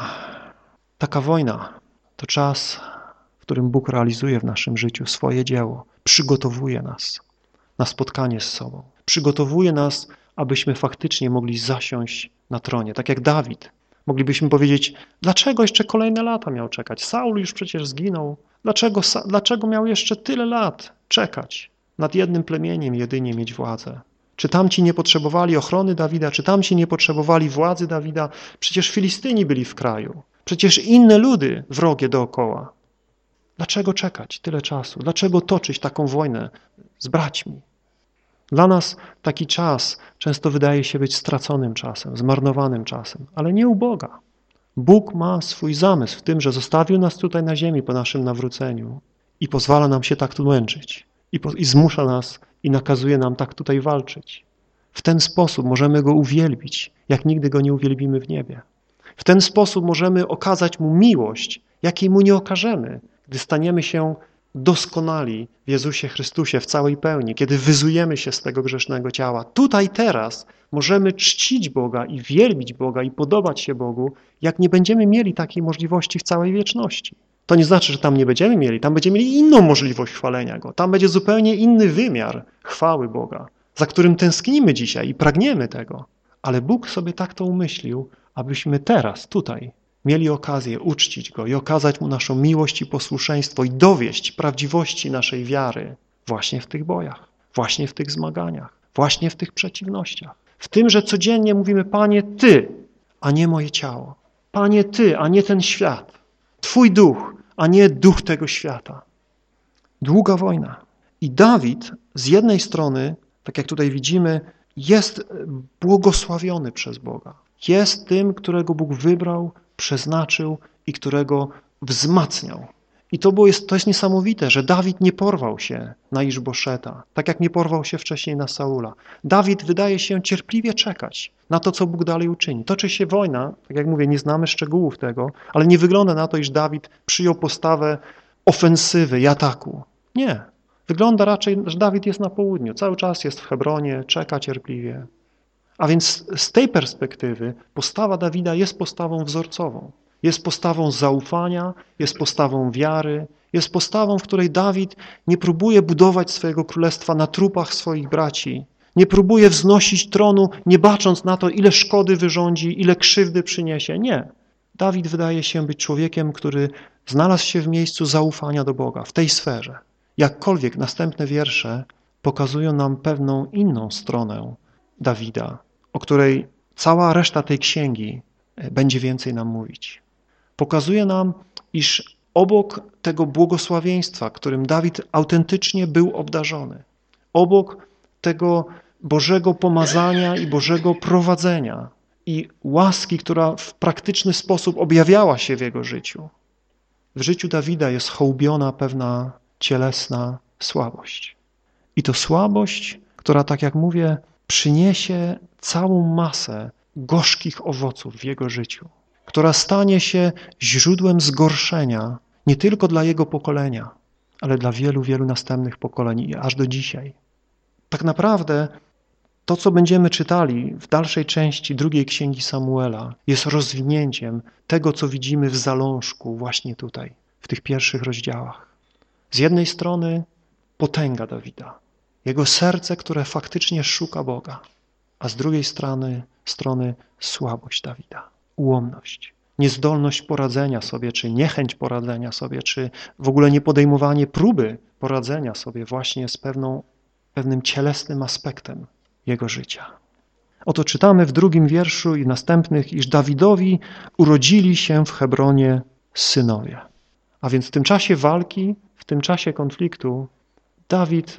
S1: Taka wojna to czas, w którym Bóg realizuje w naszym życiu swoje dzieło. Przygotowuje nas na spotkanie z sobą. Przygotowuje nas, abyśmy faktycznie mogli zasiąść na tronie. Tak jak Dawid. Moglibyśmy powiedzieć, dlaczego jeszcze kolejne lata miał czekać? Saul już przecież zginął. Dlaczego, dlaczego miał jeszcze tyle lat czekać? Nad jednym plemieniem jedynie mieć władzę. Czy tamci nie potrzebowali ochrony Dawida? Czy tamci nie potrzebowali władzy Dawida? Przecież Filistyni byli w kraju. Przecież inne ludy wrogie dookoła. Dlaczego czekać tyle czasu? Dlaczego toczyć taką wojnę z braćmi? Dla nas taki czas często wydaje się być straconym czasem, zmarnowanym czasem, ale nie u Boga. Bóg ma swój zamysł w tym, że zostawił nas tutaj na ziemi po naszym nawróceniu i pozwala nam się tak tu męczyć i, po, i zmusza nas i nakazuje nam tak tutaj walczyć. W ten sposób możemy Go uwielbić, jak nigdy Go nie uwielbimy w niebie. W ten sposób możemy okazać Mu miłość, jakiej Mu nie okażemy, gdy staniemy się doskonali w Jezusie Chrystusie w całej pełni, kiedy wyzujemy się z tego grzesznego ciała. Tutaj, teraz możemy czcić Boga i wielbić Boga i podobać się Bogu, jak nie będziemy mieli takiej możliwości w całej wieczności. To nie znaczy, że tam nie będziemy mieli, tam będziemy mieli inną możliwość chwalenia Go. Tam będzie zupełnie inny wymiar chwały Boga, za którym tęsknimy dzisiaj i pragniemy tego. Ale Bóg sobie tak to umyślił, abyśmy teraz, tutaj, mieli okazję uczcić Go i okazać Mu naszą miłość i posłuszeństwo i dowieść prawdziwości naszej wiary właśnie w tych bojach, właśnie w tych zmaganiach, właśnie w tych przeciwnościach. W tym, że codziennie mówimy, Panie, Ty, a nie moje ciało. Panie, Ty, a nie ten świat. Twój duch, a nie duch tego świata. Długa wojna. I Dawid z jednej strony, tak jak tutaj widzimy, jest błogosławiony przez Boga. Jest tym, którego Bóg wybrał, przeznaczył i którego wzmacniał. I to, było, jest, to jest niesamowite, że Dawid nie porwał się na Iszboszeta, tak jak nie porwał się wcześniej na Saula. Dawid wydaje się cierpliwie czekać na to, co Bóg dalej uczyni. Toczy się wojna, tak jak mówię, nie znamy szczegółów tego, ale nie wygląda na to, iż Dawid przyjął postawę ofensywy i ataku. Nie. Wygląda raczej, że Dawid jest na południu, cały czas jest w Hebronie, czeka cierpliwie. A więc z tej perspektywy postawa Dawida jest postawą wzorcową. Jest postawą zaufania, jest postawą wiary, jest postawą, w której Dawid nie próbuje budować swojego królestwa na trupach swoich braci, nie próbuje wznosić tronu, nie bacząc na to, ile szkody wyrządzi, ile krzywdy przyniesie. Nie. Dawid wydaje się być człowiekiem, który znalazł się w miejscu zaufania do Boga, w tej sferze. Jakkolwiek następne wiersze pokazują nam pewną inną stronę Dawida, o której cała reszta tej księgi będzie więcej nam mówić. Pokazuje nam, iż obok tego błogosławieństwa, którym Dawid autentycznie był obdarzony, obok tego Bożego pomazania i Bożego prowadzenia i łaski, która w praktyczny sposób objawiała się w jego życiu, w życiu Dawida jest hołbiona pewna cielesna słabość. I to słabość, która, tak jak mówię, przyniesie całą masę gorzkich owoców w jego życiu, która stanie się źródłem zgorszenia nie tylko dla jego pokolenia, ale dla wielu, wielu następnych pokoleń i aż do dzisiaj. Tak naprawdę to, co będziemy czytali w dalszej części drugiej księgi Samuela, jest rozwinięciem tego, co widzimy w zalążku właśnie tutaj, w tych pierwszych rozdziałach. Z jednej strony potęga Dawida, jego serce, które faktycznie szuka Boga, a z drugiej strony, strony słabość Dawida, ułomność, niezdolność poradzenia sobie, czy niechęć poradzenia sobie, czy w ogóle niepodejmowanie próby poradzenia sobie właśnie z pewną, pewnym cielesnym aspektem jego życia. Oto czytamy w drugim wierszu i następnych, iż Dawidowi urodzili się w Hebronie synowie. A więc w tym czasie walki, w tym czasie konfliktu Dawid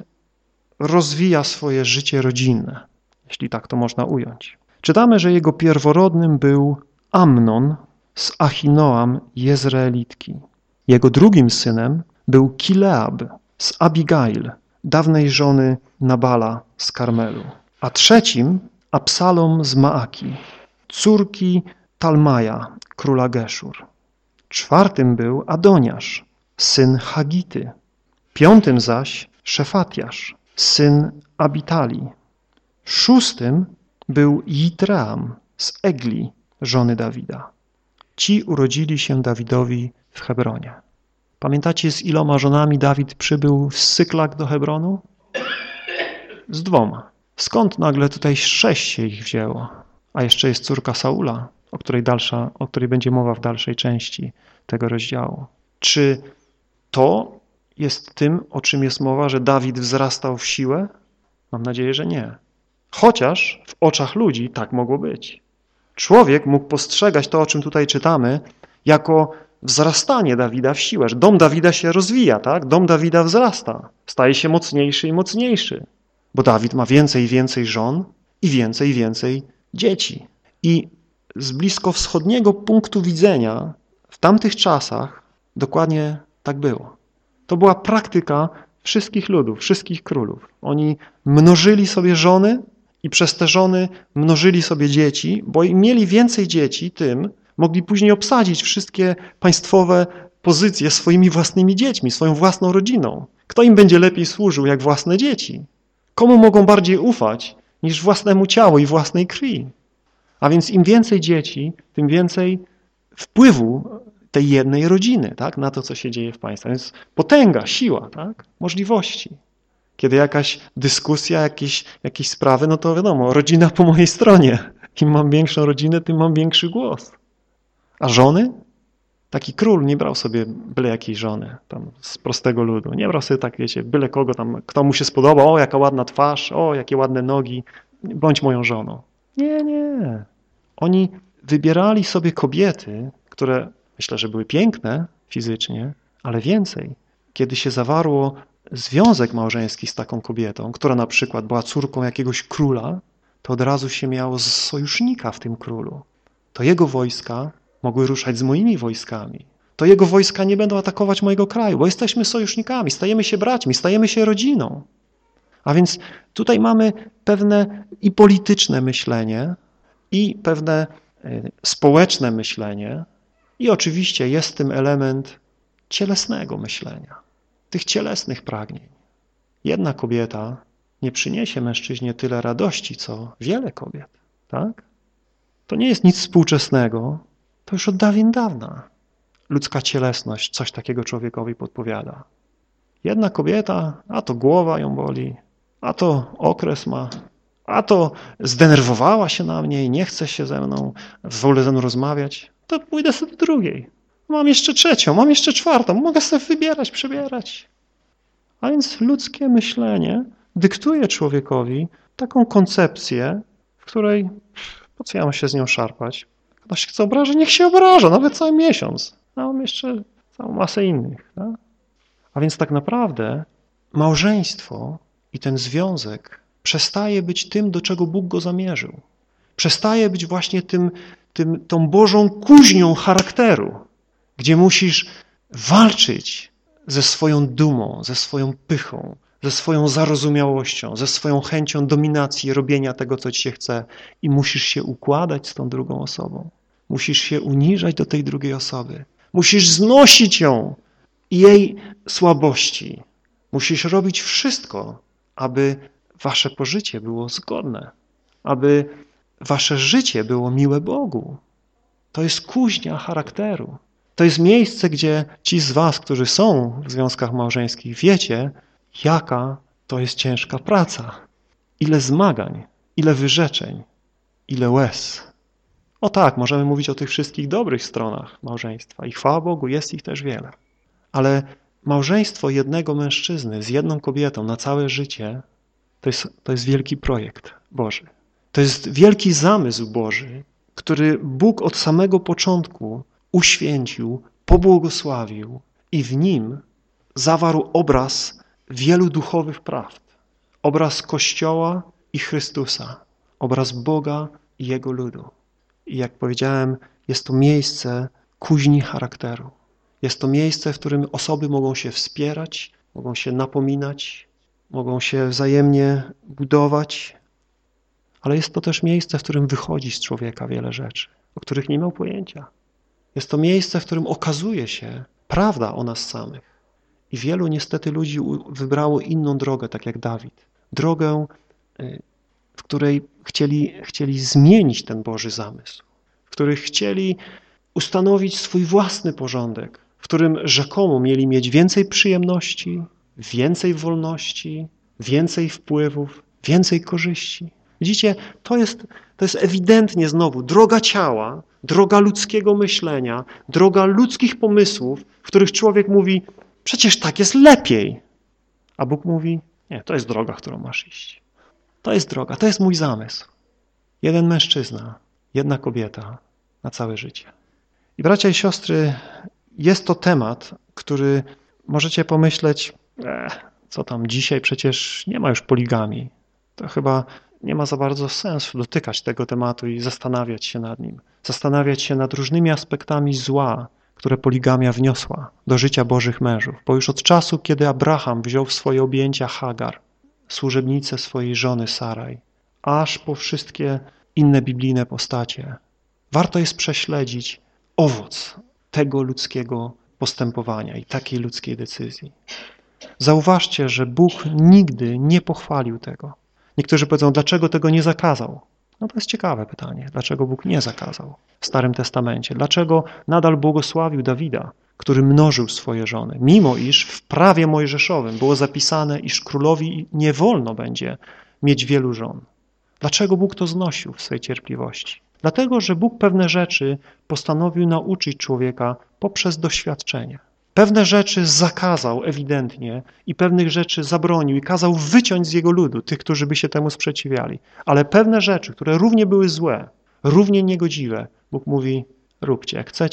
S1: rozwija swoje życie rodzinne, jeśli tak to można ująć. Czytamy, że jego pierworodnym był Amnon z Achinoam Jezreelitki. Jego drugim synem był Kileab z Abigail, dawnej żony Nabala z Karmelu. A trzecim Absalom z Maaki, córki Talmaja, króla Geszur. Czwartym był Adoniasz, syn Hagity. Piątym zaś Szefatiasz, syn Abitali. Szóstym był Jitream z Egli, żony Dawida. Ci urodzili się Dawidowi w Hebronie. Pamiętacie, z iloma żonami Dawid przybył z Syklak do Hebronu? Z dwoma. Skąd nagle tutaj sześć się ich wzięło? A jeszcze jest córka Saula, o której, dalsza, o której będzie mowa w dalszej części tego rozdziału. Czy to jest tym, o czym jest mowa, że Dawid wzrastał w siłę? Mam nadzieję, że nie. Chociaż w oczach ludzi tak mogło być. Człowiek mógł postrzegać to, o czym tutaj czytamy, jako wzrastanie Dawida w siłę, że dom Dawida się rozwija, tak? Dom Dawida wzrasta, staje się mocniejszy i mocniejszy, bo Dawid ma więcej i więcej żon i więcej i więcej dzieci. I z bliskowschodniego punktu widzenia w tamtych czasach dokładnie tak było. To była praktyka wszystkich ludów, wszystkich królów. Oni mnożyli sobie żony i przez te żony mnożyli sobie dzieci, bo im mieli więcej dzieci, tym mogli później obsadzić wszystkie państwowe pozycje swoimi własnymi dziećmi, swoją własną rodziną. Kto im będzie lepiej służył jak własne dzieci? Komu mogą bardziej ufać niż własnemu ciału i własnej krwi? A więc im więcej dzieci, tym więcej wpływu tej jednej rodziny, tak, na to, co się dzieje w państwie. Więc potęga, siła, tak, możliwości. Kiedy jakaś dyskusja, jakieś, jakieś sprawy, no to wiadomo, rodzina po mojej stronie. Im mam większą rodzinę, tym mam większy głos. A żony? Taki król nie brał sobie byle jakiej żony tam z prostego ludu. Nie brał sobie tak, wiecie, byle kogo tam, kto mu się spodoba, o, jaka ładna twarz, o, jakie ładne nogi, bądź moją żoną. Nie, nie. Oni wybierali sobie kobiety, które myślę, że były piękne fizycznie, ale więcej, kiedy się zawarło związek małżeński z taką kobietą, która na przykład była córką jakiegoś króla, to od razu się miało sojusznika w tym królu. To jego wojska mogły ruszać z moimi wojskami. To jego wojska nie będą atakować mojego kraju, bo jesteśmy sojusznikami, stajemy się braćmi, stajemy się rodziną. A więc tutaj mamy pewne i polityczne myślenie, i pewne społeczne myślenie, i oczywiście jest w tym element cielesnego myślenia, tych cielesnych pragnień. Jedna kobieta nie przyniesie mężczyźnie tyle radości, co wiele kobiet, tak? To nie jest nic współczesnego, to już od dawien dawna ludzka cielesność coś takiego człowiekowi podpowiada. Jedna kobieta, a to głowa ją boli, a to okres ma, a to zdenerwowała się na mnie i nie chce się ze mną, w ogóle ze mną rozmawiać, to pójdę sobie do drugiej. Mam jeszcze trzecią, mam jeszcze czwartą, mogę sobie wybierać, przebierać. A więc ludzkie myślenie dyktuje człowiekowi taką koncepcję, w której po co ja mam się z nią szarpać? Ktoś chce obrażać, niech się obraża, nawet cały miesiąc. A mam jeszcze całą masę innych. Tak? A więc tak naprawdę małżeństwo i ten związek przestaje być tym, do czego Bóg go zamierzył. Przestaje być właśnie tym, tym, tą Bożą kuźnią charakteru, gdzie musisz walczyć ze swoją dumą, ze swoją pychą, ze swoją zarozumiałością, ze swoją chęcią dominacji, robienia tego, co ci się chce i musisz się układać z tą drugą osobą. Musisz się uniżać do tej drugiej osoby. Musisz znosić ją i jej słabości. Musisz robić wszystko, aby wasze pożycie było zgodne, aby wasze życie było miłe Bogu. To jest kuźnia charakteru. To jest miejsce, gdzie ci z was, którzy są w związkach małżeńskich, wiecie, jaka to jest ciężka praca. Ile zmagań, ile wyrzeczeń, ile łez. O tak, możemy mówić o tych wszystkich dobrych stronach małżeństwa i chwała Bogu, jest ich też wiele. Ale małżeństwo jednego mężczyzny z jedną kobietą na całe życie to jest, to jest wielki projekt Boży. To jest wielki zamysł Boży, który Bóg od samego początku uświęcił, pobłogosławił i w nim zawarł obraz wielu duchowych prawd. Obraz Kościoła i Chrystusa, obraz Boga i Jego ludu. I jak powiedziałem, jest to miejsce kuźni charakteru. Jest to miejsce, w którym osoby mogą się wspierać, mogą się napominać, mogą się wzajemnie budować, ale jest to też miejsce, w którym wychodzi z człowieka wiele rzeczy, o których nie miał pojęcia. Jest to miejsce, w którym okazuje się prawda o nas samych. I wielu niestety ludzi wybrało inną drogę, tak jak Dawid. Drogę, w której chcieli, chcieli zmienić ten Boży zamysł, w których chcieli ustanowić swój własny porządek, w którym rzekomo mieli mieć więcej przyjemności, więcej wolności, więcej wpływów, więcej korzyści. Widzicie, to jest, to jest ewidentnie znowu droga ciała, droga ludzkiego myślenia, droga ludzkich pomysłów, w których człowiek mówi, przecież tak jest lepiej. A Bóg mówi, nie, to jest droga, którą masz iść. To jest droga, to jest mój zamysł. Jeden mężczyzna, jedna kobieta na całe życie. I bracia i siostry, jest to temat, który możecie pomyśleć, eh, co tam dzisiaj, przecież nie ma już poligamii. To chyba nie ma za bardzo sensu dotykać tego tematu i zastanawiać się nad nim. Zastanawiać się nad różnymi aspektami zła, które poligamia wniosła do życia Bożych mężów. Bo już od czasu, kiedy Abraham wziął w swoje objęcia Hagar, służebnicę swojej żony Saraj, aż po wszystkie inne biblijne postacie, warto jest prześledzić owoc tego ludzkiego postępowania i takiej ludzkiej decyzji. Zauważcie, że Bóg nigdy nie pochwalił tego. Niektórzy powiedzą, dlaczego tego nie zakazał? No to jest ciekawe pytanie. Dlaczego Bóg nie zakazał w Starym Testamencie? Dlaczego nadal błogosławił Dawida, który mnożył swoje żony, mimo iż w prawie mojżeszowym było zapisane, iż królowi nie wolno będzie mieć wielu żon? Dlaczego Bóg to znosił w swej cierpliwości? Dlatego, że Bóg pewne rzeczy postanowił nauczyć człowieka poprzez doświadczenie. Pewne rzeczy zakazał ewidentnie i pewnych rzeczy zabronił i kazał wyciąć z jego ludu, tych, którzy by się temu sprzeciwiali. Ale pewne rzeczy, które równie były złe, równie niegodziwe, Bóg mówi, róbcie jak chcecie,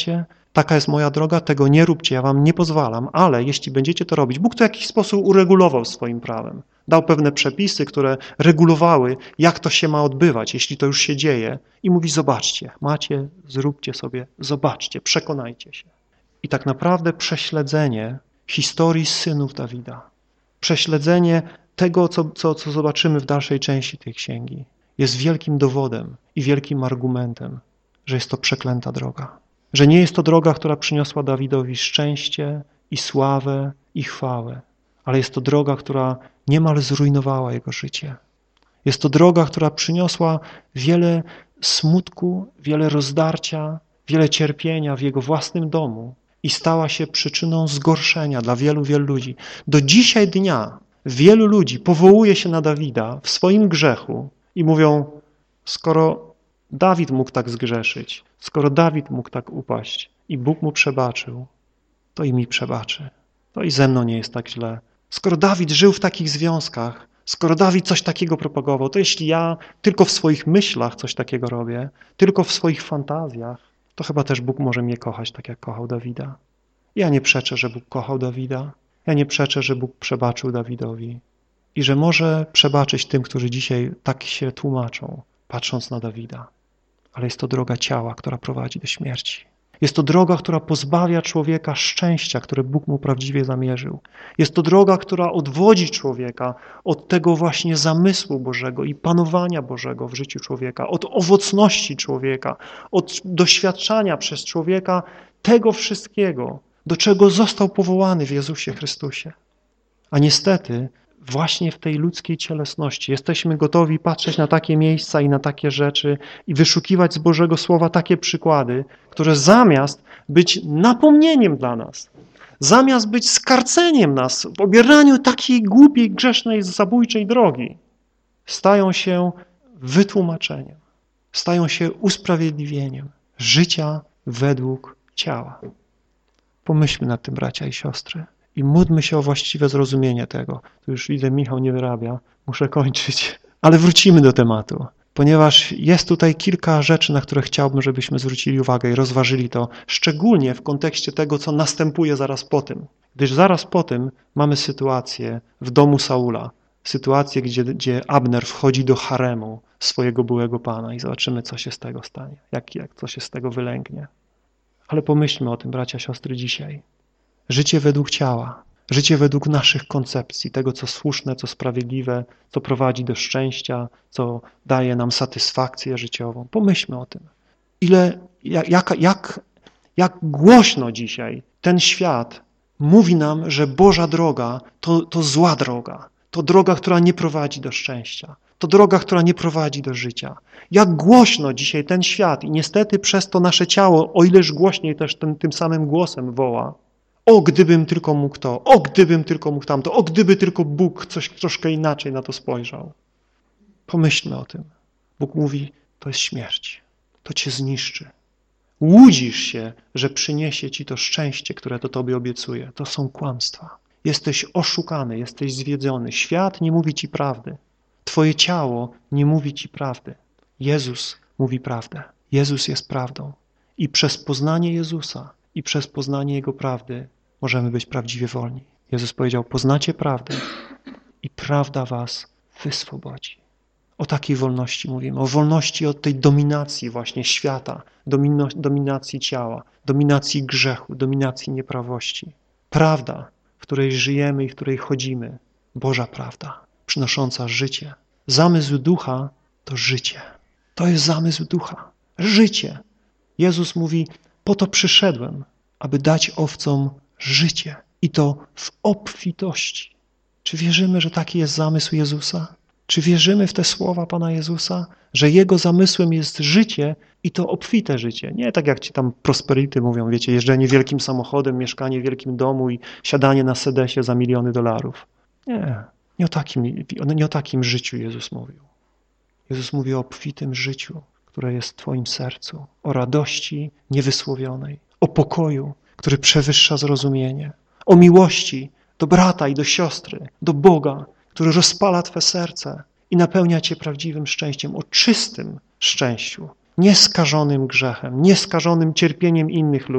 S1: Taka jest moja droga, tego nie róbcie, ja wam nie pozwalam, ale jeśli będziecie to robić, Bóg to w jakiś sposób uregulował swoim prawem. Dał pewne przepisy, które regulowały, jak to się ma odbywać, jeśli to już się dzieje. I mówi, zobaczcie, macie, zróbcie sobie, zobaczcie, przekonajcie się. I tak naprawdę prześledzenie historii synów Dawida, prześledzenie tego, co, co, co zobaczymy w dalszej części tej księgi, jest wielkim dowodem i wielkim argumentem, że jest to przeklęta droga. Że nie jest to droga, która przyniosła Dawidowi szczęście i sławę i chwałę, ale jest to droga, która niemal zrujnowała jego życie. Jest to droga, która przyniosła wiele smutku, wiele rozdarcia, wiele cierpienia w jego własnym domu i stała się przyczyną zgorszenia dla wielu, wielu ludzi. Do dzisiaj dnia wielu ludzi powołuje się na Dawida w swoim grzechu i mówią, skoro Dawid mógł tak zgrzeszyć, skoro Dawid mógł tak upaść i Bóg mu przebaczył, to i mi przebaczy. To i ze mną nie jest tak źle. Skoro Dawid żył w takich związkach, skoro Dawid coś takiego propagował, to jeśli ja tylko w swoich myślach coś takiego robię, tylko w swoich fantazjach, to chyba też Bóg może mnie kochać tak, jak kochał Dawida. Ja nie przeczę, że Bóg kochał Dawida. Ja nie przeczę, że Bóg przebaczył Dawidowi i że może przebaczyć tym, którzy dzisiaj tak się tłumaczą, patrząc na Dawida. Ale jest to droga ciała, która prowadzi do śmierci. Jest to droga, która pozbawia człowieka szczęścia, które Bóg mu prawdziwie zamierzył. Jest to droga, która odwodzi człowieka od tego właśnie zamysłu Bożego i panowania Bożego w życiu człowieka, od owocności człowieka, od doświadczania przez człowieka tego wszystkiego, do czego został powołany w Jezusie Chrystusie. A niestety właśnie w tej ludzkiej cielesności jesteśmy gotowi patrzeć na takie miejsca i na takie rzeczy i wyszukiwać z Bożego Słowa takie przykłady, które zamiast być napomnieniem dla nas, zamiast być skarceniem nas w obieraniu takiej głupiej, grzesznej, zabójczej drogi, stają się wytłumaczeniem, stają się usprawiedliwieniem życia według ciała. Pomyślmy nad tym, bracia i siostry. I módlmy się o właściwe zrozumienie tego. Tu już widzę, Michał nie wyrabia, muszę kończyć. Ale wrócimy do tematu, ponieważ jest tutaj kilka rzeczy, na które chciałbym, żebyśmy zwrócili uwagę i rozważyli to, szczególnie w kontekście tego, co następuje zaraz po tym. Gdyż zaraz po tym mamy sytuację w domu Saula, sytuację, gdzie, gdzie Abner wchodzi do haremu swojego byłego pana i zobaczymy, co się z tego stanie, jak, jak co się z tego wylęgnie. Ale pomyślmy o tym, bracia, siostry, dzisiaj. Życie według ciała, życie według naszych koncepcji, tego, co słuszne, co sprawiedliwe, co prowadzi do szczęścia, co daje nam satysfakcję życiową. Pomyślmy o tym. Ile, jak, jak, jak głośno dzisiaj ten świat mówi nam, że Boża droga to, to zła droga, to droga, która nie prowadzi do szczęścia, to droga, która nie prowadzi do życia. Jak głośno dzisiaj ten świat i niestety przez to nasze ciało, o ileż głośniej też ten, tym samym głosem woła, o, gdybym tylko mógł to, o, gdybym tylko mógł tamto, o, gdyby tylko Bóg coś troszkę inaczej na to spojrzał. Pomyślmy o tym. Bóg mówi, to jest śmierć, to cię zniszczy. Łudzisz się, że przyniesie ci to szczęście, które to tobie obiecuje. To są kłamstwa. Jesteś oszukany, jesteś zwiedziony. Świat nie mówi ci prawdy. Twoje ciało nie mówi ci prawdy. Jezus mówi prawdę. Jezus jest prawdą. I przez poznanie Jezusa i przez poznanie Jego prawdy możemy być prawdziwie wolni. Jezus powiedział, poznacie prawdę i prawda was wyswobodzi. O takiej wolności mówimy, o wolności od tej dominacji właśnie świata, domino, dominacji ciała, dominacji grzechu, dominacji nieprawości. Prawda, w której żyjemy i w której chodzimy, Boża prawda, przynosząca życie. Zamysł ducha to życie. To jest zamysł ducha. Życie. Jezus mówi, po to przyszedłem, aby dać owcom życie i to w obfitości. Czy wierzymy, że taki jest zamysł Jezusa? Czy wierzymy w te słowa Pana Jezusa, że Jego zamysłem jest życie i to obfite życie? Nie tak jak ci tam prosperity mówią, wiecie, jeżdżenie wielkim samochodem, mieszkanie w wielkim domu i siadanie na sedesie za miliony dolarów. Nie, nie o takim, nie o takim życiu Jezus mówił. Jezus mówi o obfitym życiu, które jest w twoim sercu, o radości niewysłowionej, o pokoju, który przewyższa zrozumienie, o miłości do brata i do siostry, do Boga, który rozpala twe serce i napełnia cię prawdziwym szczęściem, o czystym szczęściu, nieskażonym grzechem, nieskażonym cierpieniem innych ludzi,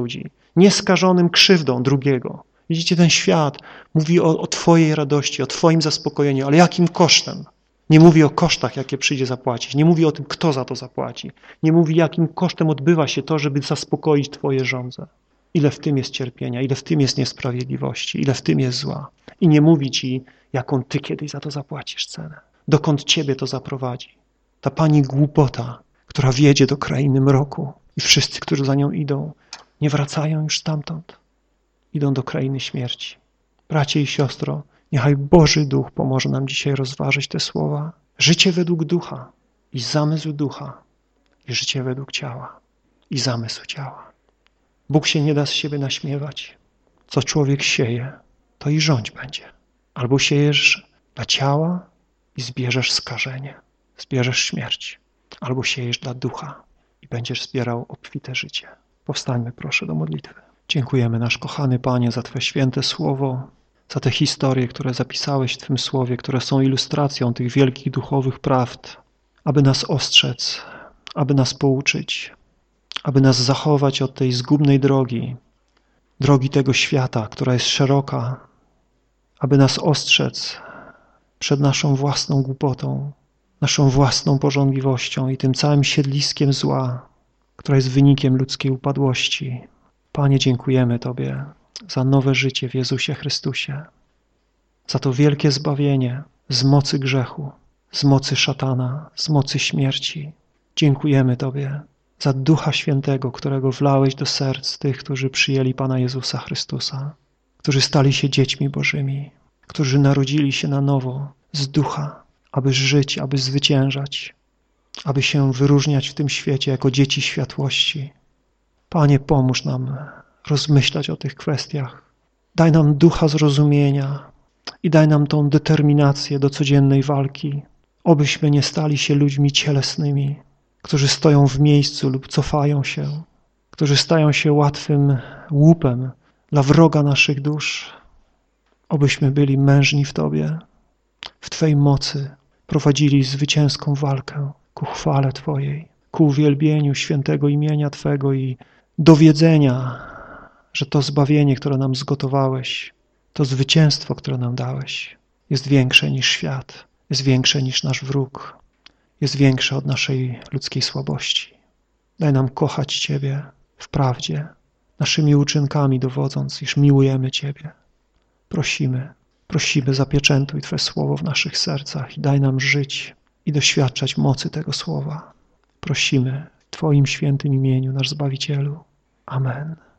S1: nieskażonym krzywdą drugiego. Widzicie, ten świat mówi o, o Twojej radości, o Twoim zaspokojeniu, ale jakim kosztem? Nie mówi o kosztach, jakie przyjdzie zapłacić. Nie mówi o tym, kto za to zapłaci. Nie mówi, jakim kosztem odbywa się to, żeby zaspokoić Twoje żądze. Ile w tym jest cierpienia, ile w tym jest niesprawiedliwości, ile w tym jest zła. I nie mówi Ci, jaką Ty kiedyś za to zapłacisz cenę. Dokąd Ciebie to zaprowadzi. Ta Pani głupota, która wjedzie do krainy mroku i wszyscy, którzy za nią idą, nie wracają już stamtąd. Idą do krainy śmierci. Bracie i siostro, niechaj Boży Duch pomoże nam dzisiaj rozważyć te słowa. Życie według ducha i zamysł ducha i życie według ciała i zamysł ciała. Bóg się nie da z siebie naśmiewać. Co człowiek sieje, to i rządź będzie. Albo siejesz dla ciała i zbierzesz skażenie, zbierzesz śmierć. Albo siejesz dla ducha i będziesz zbierał obfite życie. Powstańmy proszę do modlitwy. Dziękujemy, nasz kochany Panie, za Twe święte słowo, za te historie, które zapisałeś w Twym słowie, które są ilustracją tych wielkich duchowych prawd, aby nas ostrzec, aby nas pouczyć, aby nas zachować od tej zgubnej drogi, drogi tego świata, która jest szeroka, aby nas ostrzec przed naszą własną głupotą, naszą własną pożądliwością i tym całym siedliskiem zła, która jest wynikiem ludzkiej upadłości. Panie, dziękujemy Tobie za nowe życie w Jezusie Chrystusie, za to wielkie zbawienie z mocy grzechu, z mocy szatana, z mocy śmierci. Dziękujemy Tobie za Ducha Świętego, którego wlałeś do serc tych, którzy przyjęli Pana Jezusa Chrystusa, którzy stali się dziećmi Bożymi, którzy narodzili się na nowo z Ducha, aby żyć, aby zwyciężać, aby się wyróżniać w tym świecie jako dzieci światłości. Panie, pomóż nam rozmyślać o tych kwestiach. Daj nam ducha zrozumienia i daj nam tą determinację do codziennej walki, obyśmy nie stali się ludźmi cielesnymi, którzy stoją w miejscu lub cofają się, którzy stają się łatwym łupem dla wroga naszych dusz. Obyśmy byli mężni w Tobie, w Twej mocy, prowadzili zwycięską walkę ku chwale Twojej, ku uwielbieniu świętego imienia Twego i dowiedzenia, że to zbawienie, które nam zgotowałeś, to zwycięstwo, które nam dałeś, jest większe niż świat, jest większe niż nasz wróg, jest większe od naszej ludzkiej słabości. Daj nam kochać Ciebie w prawdzie, naszymi uczynkami dowodząc, iż miłujemy Ciebie. Prosimy, prosimy, zapieczętuj Twe słowo w naszych sercach i daj nam żyć i doświadczać mocy tego słowa. Prosimy w Twoim świętym imieniu, nasz Zbawicielu. Amen.